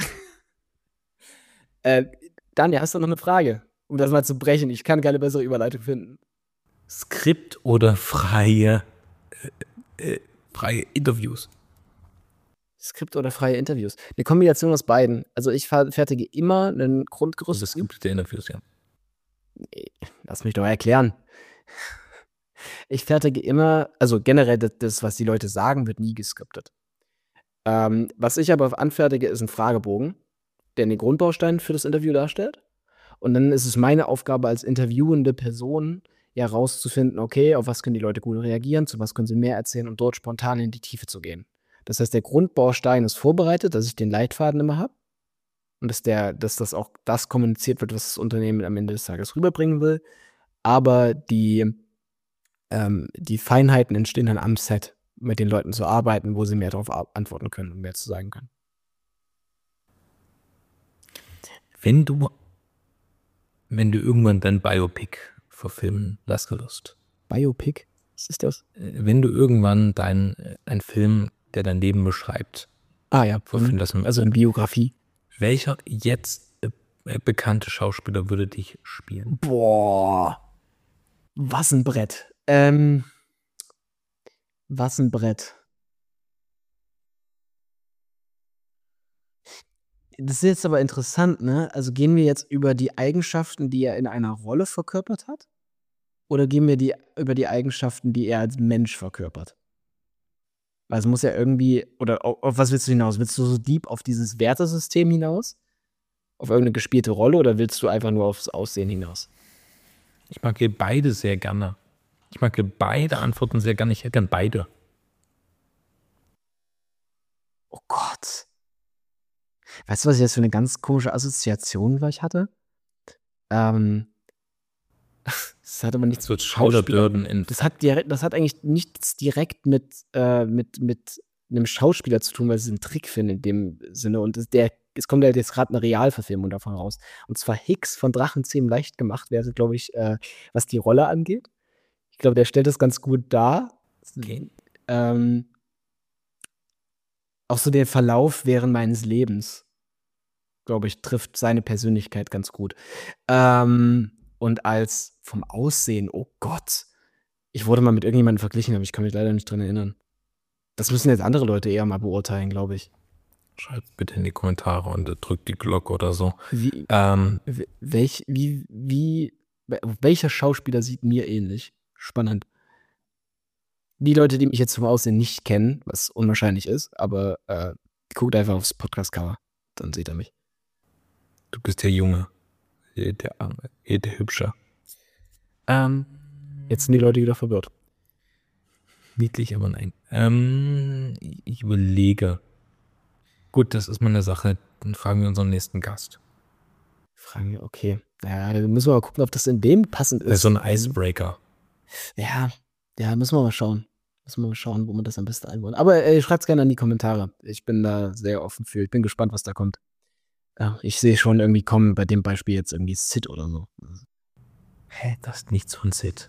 äh, Daniel, hast du noch eine Frage? Um das mal zu brechen. Ich kann keine bessere Überleitung finden. Skript oder freie, äh, äh, freie Interviews? Skript oder freie Interviews? Eine Kombination aus beiden. Also ich fertige immer einen Grundgerüst. Das Skript der Interviews, ja. Lass mich doch erklären. Ich fertige immer, also generell das, das, was die Leute sagen, wird nie geskriptet. Ähm, was ich aber anfertige, ist ein Fragebogen, der den Grundbaustein für das Interview darstellt. Und dann ist es meine Aufgabe als interviewende Person, ja rauszufinden, okay, auf was können die Leute gut reagieren, zu was können sie mehr erzählen, um dort spontan in die Tiefe zu gehen. Das heißt, der Grundbaustein ist vorbereitet, dass ich den Leitfaden immer habe und dass, der, dass das auch das kommuniziert wird, was das Unternehmen am Ende des Tages rüberbringen will. Aber die, ähm, die Feinheiten entstehen dann am Set, mit den Leuten zu arbeiten, wo sie mehr darauf antworten können und mehr zu sagen können. Wenn du, wenn du irgendwann dein Biopic verfilmen lassen wirst. Biopic? Was ist das? Wenn du irgendwann dein, ein Film, der dein Leben beschreibt, ah ja, verfilmen lassen, also eine Biografie. Welcher jetzt äh, bekannte Schauspieler würde dich spielen? Boah, was ein Brett. Ähm, was ein Brett. Das ist jetzt aber interessant, ne? Also gehen wir jetzt über die Eigenschaften, die er in einer Rolle verkörpert hat? Oder gehen wir die, über die Eigenschaften, die er als Mensch verkörpert? Weil es muss ja irgendwie, oder auf, auf was willst du hinaus? Willst du so deep auf dieses Wertesystem hinaus? Auf irgendeine gespielte Rolle oder willst du einfach nur aufs Aussehen hinaus? Ich mag beide sehr gerne. Ich mag beide Antworten sehr gerne. Ich hätte gern beide. Oh Gott. Weißt du, was ich jetzt für eine ganz komische Assoziation gleich hatte? Ähm, das hat aber nichts mit Schauspielern. Das hat, direkt, das hat eigentlich nichts direkt mit, äh, mit, mit einem Schauspieler zu tun, weil es einen Trick finde in dem Sinne. Und es, der, es kommt halt jetzt gerade eine Realverfilmung davon raus. Und zwar Hicks von Drachenzähmen leicht gemacht wäre, glaube ich, äh, was die Rolle angeht. Ich glaube, der stellt das ganz gut dar. Okay. Ähm, auch so der Verlauf während meines Lebens, glaube ich, trifft seine Persönlichkeit ganz gut. Ähm, und als vom Aussehen, oh Gott, ich wurde mal mit irgendjemandem verglichen, aber ich kann mich leider nicht dran erinnern. Das müssen jetzt andere Leute eher mal beurteilen, glaube ich. Schreibt bitte in die Kommentare und drückt die Glocke oder so. Wie, ähm, welch, wie, wie, welcher Schauspieler sieht mir ähnlich? Spannend. Die Leute, die mich jetzt vom Aussehen nicht kennen, was unwahrscheinlich ist, aber äh, Guckt einfach aufs Podcast-Cover, dann seht ihr mich. Du bist der Junge. Der, der, der, der Hübsche. Ähm, jetzt sind die Leute wieder verwirrt. Niedlich, aber nein. Ähm, ich überlege. Gut, das ist mal eine Sache. Dann fragen wir unseren nächsten Gast. Fragen wir, okay. Ja, dann müssen wir mal gucken, ob das in dem passend ist. So ein Icebreaker. Ja, ja, müssen wir mal schauen. Müssen wir mal schauen, wo man das am besten einbauen. Aber äh, schreibt es gerne in die Kommentare. Ich bin da sehr offen für. Ich bin gespannt, was da kommt. Ja, ich sehe schon irgendwie kommen bei dem Beispiel jetzt irgendwie Sid oder so. Hä, das ist nichts von Sid.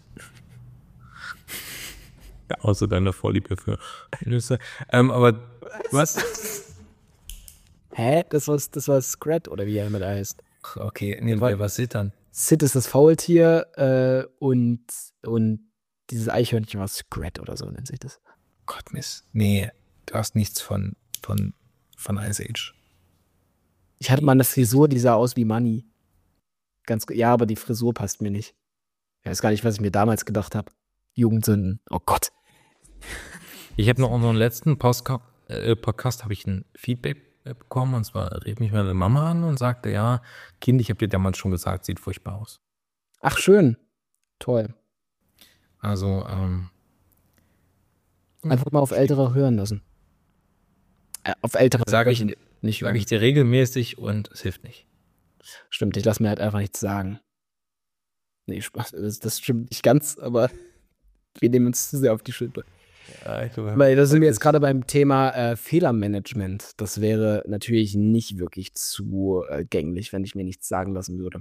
Ja, außer deiner Vorliebe für Nüsse. Ähm, aber was? Hä? Das war, das war Scrat oder wie er mit heißt. Okay, nee, wer war Sid dann? Sid ist das Faultier äh, und, und dieses Eichhörnchen war Scrat oder so nennt sich das. Gott, Miss. Nee, du hast nichts von, von, von Ice Age. Ich hatte mal eine Frisur, die sah aus wie Money. Ganz, ja, aber die Frisur passt mir nicht. Ich weiß gar nicht, was ich mir damals gedacht habe. Jugendsünden. Oh Gott. Ich habe noch unseren letzten Postka- äh, Podcast, habe ich ein Feedback bekommen. Und zwar rief mich meine Mama an und sagte, ja, Kind, ich habe dir damals schon gesagt, sieht furchtbar aus. Ach, schön. Toll. Also, ähm, einfach mal auf Ältere hören lassen. Äh, auf Ältere sage ich, nicht sage ich dir regelmäßig und es hilft nicht. Stimmt, ich lasse mir halt einfach nichts sagen. Nee, Spaß, das, das stimmt nicht ganz, aber wir nehmen uns zu sehr auf die Schulter. Ja, ich glaube, Weil da sind wir jetzt gerade beim Thema äh, Fehlermanagement. Das wäre natürlich nicht wirklich zu äh, gänglich, wenn ich mir nichts sagen lassen würde.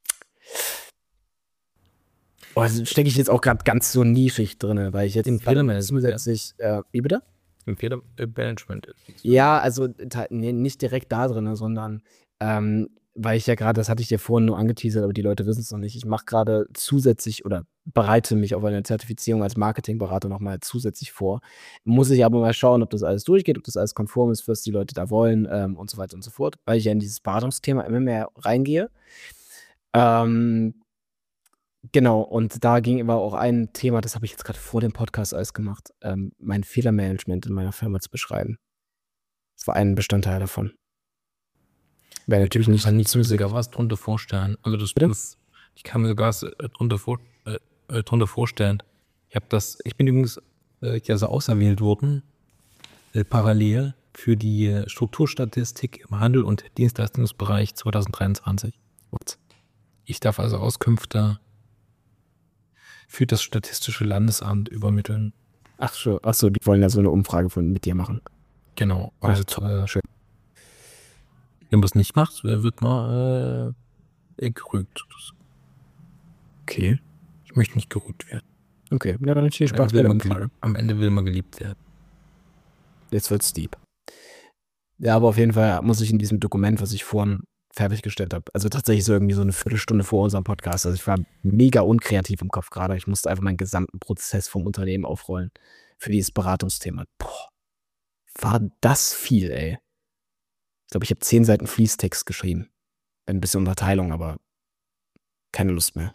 Oh, also stecke ich jetzt auch gerade ganz so nischig drin, weil ich jetzt im Fehlermanagement zusätzlich, äh, wie bitte? Im Fehlermanagement. Ja, also nee, nicht direkt da drin, sondern ähm, weil ich ja gerade, das hatte ich dir vorhin nur angeteasert, aber die Leute wissen es noch nicht. Ich mache gerade zusätzlich oder bereite mich auf eine Zertifizierung als Marketingberater nochmal zusätzlich vor. Muss ich aber mal schauen, ob das alles durchgeht, ob das alles konform ist, was die Leute da wollen ähm, und so weiter und so fort, weil ich ja in dieses Beratungsthema immer mehr reingehe. Ähm, genau, und da ging immer auch ein Thema, das habe ich jetzt gerade vor dem Podcast alles gemacht, ähm, mein Fehlermanagement in meiner Firma zu beschreiben. Das war ein Bestandteil davon. Wäre natürlich nicht, nicht so sogar was drunter vorstellen. Also das, das ich kann mir sogar was drunter, vor, äh, drunter vorstellen. Ich habe das, ich bin übrigens äh, ja so auserwählt worden, äh, parallel für die Strukturstatistik im Handel- und Dienstleistungsbereich zwanzig dreiundzwanzig. Ich darf also Auskünfte für das Statistische Landesamt übermitteln. Ach so, ach so, die wollen ja so eine Umfrage von mit dir machen. Genau. Also toll, äh, schön. Wenn man es nicht macht, wird man äh, gerügt. Okay. Ich möchte nicht gerügt werden. Okay, ja, dann viel Spaß bei der Umfrage. Am Ende will man geliebt werden. Jetzt wird's deep. Ja, aber auf jeden Fall muss ich in diesem Dokument, was ich vorhin fertiggestellt habe, also tatsächlich so irgendwie so eine Viertelstunde vor unserem Podcast, also ich war mega unkreativ im Kopf gerade. Ich musste einfach meinen gesamten Prozess vom Unternehmen aufrollen für dieses Beratungsthema. Boah, war das viel, ey. Ich glaube, ich habe zehn Seiten Fließtext geschrieben. Ein bisschen Unterteilung, aber keine Lust mehr.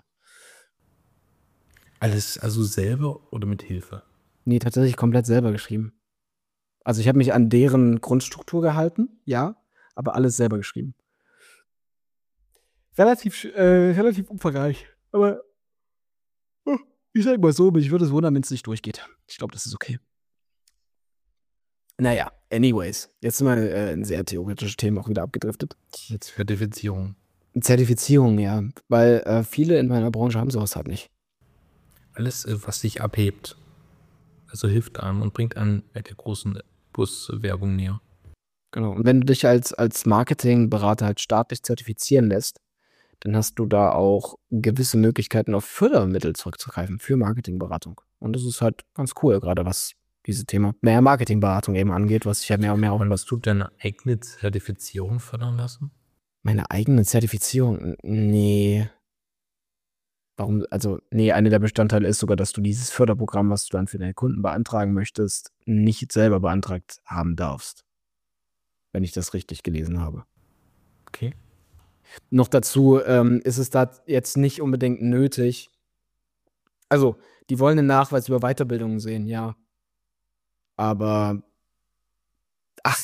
Alles also selber oder mit Hilfe? Nee, tatsächlich komplett selber geschrieben. Also ich habe mich an deren Grundstruktur gehalten, ja, aber alles selber geschrieben. Relativ, äh, relativ umfangreich. Aber oh, ich sag mal so, mich würde es wundern, wenn es nicht durchgeht. Ich glaube, das ist okay. Naja, anyways. Jetzt sind wir äh, in sehr theoretische Themen auch wieder abgedriftet. Zertifizierung. Zertifizierung, ja. Weil äh, viele in meiner Branche haben sowas halt nicht. Alles, was sich abhebt. Also hilft einem und bringt einen der großen Buswerbung näher. Genau. Und wenn du dich als, als Marketingberater halt staatlich zertifizieren lässt, dann hast du da auch gewisse Möglichkeiten auf Fördermittel zurückzugreifen für Marketingberatung. Und das ist halt ganz cool, gerade was dieses Thema mehr Marketingberatung eben angeht, was ich ja mehr und mehr auch... Und was tut deine eigene Zertifizierung fördern lassen? Meine eigene Zertifizierung? Nee. Warum? Also, nee, eine der Bestandteile ist sogar, dass du dieses Förderprogramm, was du dann für deine Kunden beantragen möchtest, nicht selber beantragt haben darfst. Wenn ich das richtig gelesen habe. Okay. Noch dazu ähm, ist es da jetzt nicht unbedingt nötig. Also, die wollen einen Nachweis über Weiterbildungen sehen, ja. Aber ach,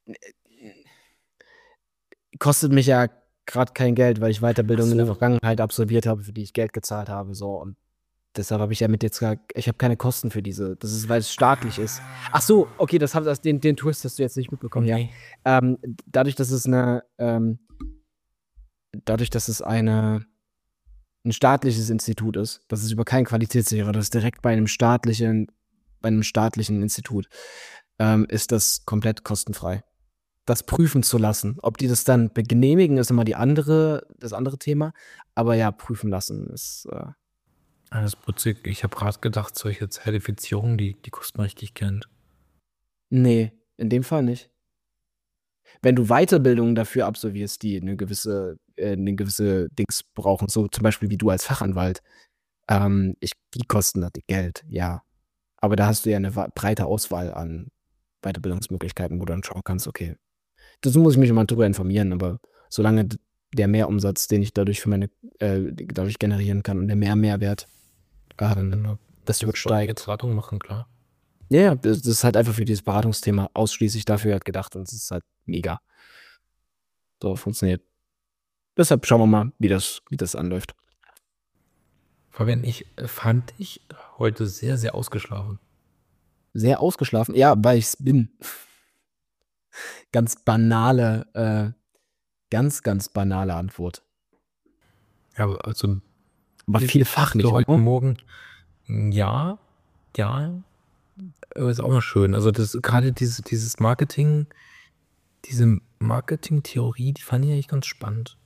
kostet mich ja gerade kein Geld, weil ich Weiterbildung so. in der Vergangenheit absolviert habe, für die ich Geld gezahlt habe, so, und deshalb habe ich ja mit jetzt gar, ich habe keine Kosten für diese, das ist, weil es staatlich ist. Ach so, okay, das, das den, den Twist hast du jetzt nicht mitbekommen, okay. ja. Ähm, dadurch, dass es eine, ähm, dadurch, dass es eine, ein staatliches Institut ist, das ist über keinen Qualitätssicherer, das ist direkt bei einem staatlichen, bei einem staatlichen Institut, ähm, ist das komplett kostenfrei. Das prüfen zu lassen. Ob die das dann genehmigen, ist immer die andere, das andere Thema. Aber ja, prüfen lassen ist. Äh Alles putzig. Ich habe gerade gedacht, solche Zertifizierungen, die, die kosten richtig Geld. Nee, in dem Fall nicht. Wenn du Weiterbildungen dafür absolvierst, die eine gewisse, äh, eine gewisse Dings brauchen, so zum Beispiel wie du als Fachanwalt, ähm, ich, die kosten das Geld, ja. Aber da hast du ja eine breite Auswahl an Weiterbildungsmöglichkeiten, wo du dann schauen kannst, okay, das muss ich mich mal drüber informieren, aber solange der Mehrumsatz, den ich dadurch für meine, äh, dadurch generieren kann und der mehr Mehrwert, ähm, das übersteigt. Beratung machen, klar. Ja, ja, das ist halt einfach für dieses Beratungsthema ausschließlich dafür halt gedacht und es ist halt mega. So funktioniert. Deshalb schauen wir mal, wie das, wie das anläuft. Fabian, ich fand ich heute sehr, sehr ausgeschlafen. Sehr ausgeschlafen? Ja, weil ich es bin. Ganz banale, äh, ganz, ganz banale Antwort. Ja, also. Aber viel fachlich. So heute Morgen, ja, ja, aber ist auch noch schön. Also das gerade dieses, dieses Marketing, diese Marketing-Theorie, die fand ich eigentlich ganz spannend.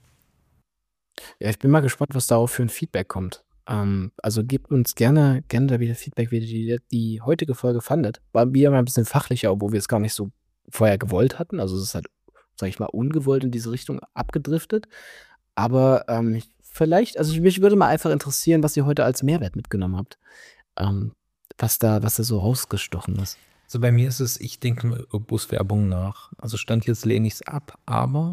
Ja, ich bin mal gespannt, was darauf für ein Feedback kommt. Ähm, also gebt uns gerne, gerne da wieder Feedback, wie ihr die, die heutige Folge fandet. War wieder mal ein bisschen fachlicher, obwohl wir es gar nicht so vorher gewollt hatten. Also es ist halt, sag ich mal, ungewollt in diese Richtung abgedriftet. Aber ähm, vielleicht, also mich würde mal einfach interessieren, was ihr heute als Mehrwert mitgenommen habt. Ähm, was da, was da so rausgestochen ist. Also bei mir ist es, ich denke über Buswerbung nach. Also Stand jetzt lehne ich es ab, aber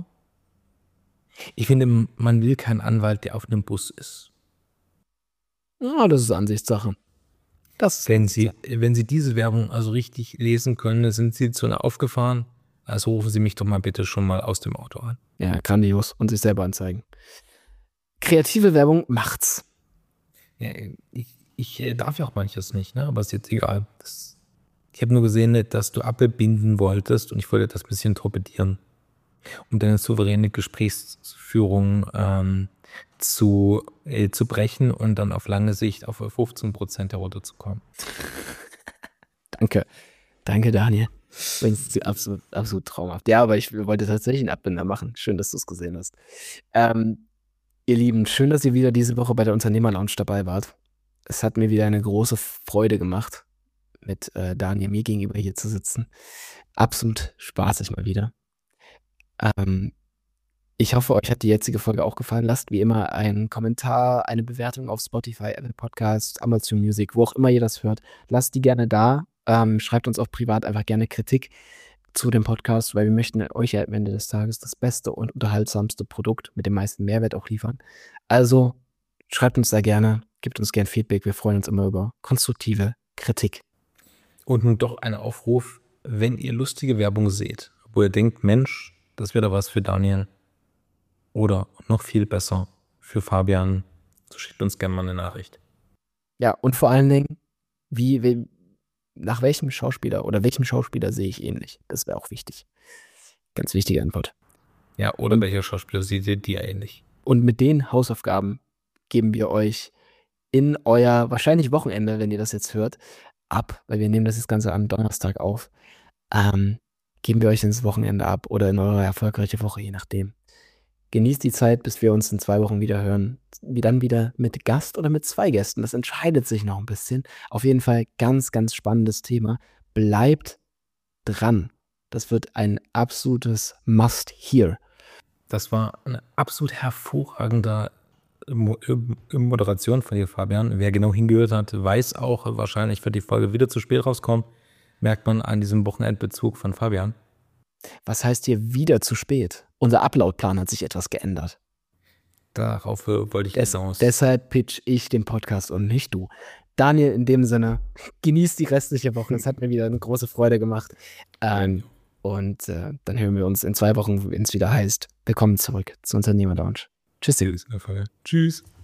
ich finde, man will keinen Anwalt, der auf einem Bus ist. Ja, das ist Ansichtssache. Das wenn Sie, wenn Sie diese Werbung also richtig lesen können, sind Sie zu einer aufgefahren, also rufen Sie mich doch mal bitte schon mal aus dem Auto an. Ja, grandios. Und sich selber anzeigen. Kreative Werbung macht's. Ja, ich, ich darf ja auch manches nicht, ne? Aber ist jetzt egal. Das, ich habe nur gesehen, dass du Apple binden wolltest und ich wollte das ein bisschen torpedieren, um deine souveräne Gesprächsführung ähm, zu, äh, zu brechen und dann auf lange Sicht auf fünfzehn Prozent herunterzukommen. Danke. Danke, Daniel. Das ist absolut, absolut traumhaft. Ja, aber ich wollte tatsächlich einen Abbinder machen. Schön, dass du es gesehen hast. Ähm, ihr Lieben, schön, dass ihr wieder diese Woche bei der Unternehmer-Lounge dabei wart. Es hat mir wieder eine große Freude gemacht, mit äh, Daniel mir gegenüber hier zu sitzen. Absolut spaßig mal wieder. Ähm, ich hoffe, euch hat die jetzige Folge auch gefallen. Lasst wie immer einen Kommentar, eine Bewertung auf Spotify, Apple Podcasts, Amazon Music, wo auch immer ihr das hört. Lasst die gerne da. Ähm, schreibt uns auch privat einfach gerne Kritik zu dem Podcast, weil wir möchten euch ja am Ende des Tages das beste und unterhaltsamste Produkt mit dem meisten Mehrwert auch liefern. Also schreibt uns da gerne, gebt uns gerne Feedback. Wir freuen uns immer über konstruktive Kritik. Und nun doch ein Aufruf, wenn ihr lustige Werbung seht, wo ihr denkt, Mensch, das wäre da was für Daniel oder noch viel besser für Fabian, so schickt uns gerne mal eine Nachricht. Ja, und vor allen Dingen, wie, wie nach welchem Schauspieler oder welchem Schauspieler sehe ich ähnlich? Das wäre auch wichtig. Ganz wichtige Antwort. Ja, oder und, welcher Schauspieler seht ihr dir ähnlich? Und mit den Hausaufgaben geben wir euch in euer wahrscheinlich Wochenende, wenn ihr das jetzt hört, ab, weil wir nehmen das jetzt Ganze am Donnerstag auf, ähm, geben wir euch ins Wochenende ab oder in eure erfolgreiche Woche, je nachdem. Genießt die Zeit, bis wir uns in zwei Wochen wieder hören. Wie dann wieder mit Gast oder mit zwei Gästen. Das entscheidet sich noch ein bisschen. Auf jeden Fall ganz, ganz spannendes Thema. Bleibt dran. Das wird ein absolutes Must-Hear. Das war eine absolut hervorragende Moderation von dir, Fabian. Wer genau hingehört hat, weiß auch, wahrscheinlich wird die Folge wieder zu spät rauskommen. Merkt man an diesem Wochenendbezug von Fabian. Was heißt hier wieder zu spät? Unser Upload-Plan hat sich etwas geändert. Darauf wollte ich Des, hinaus. Deshalb pitch ich den Podcast und nicht du. Daniel, in dem Sinne, genießt die restliche Woche. Es hat mir wieder eine große Freude gemacht. Ähm, Und äh, dann hören wir uns in zwei Wochen, wenn es wieder heißt, willkommen zurück zu Unternehmer Lounge. Tschüss. Tschüss.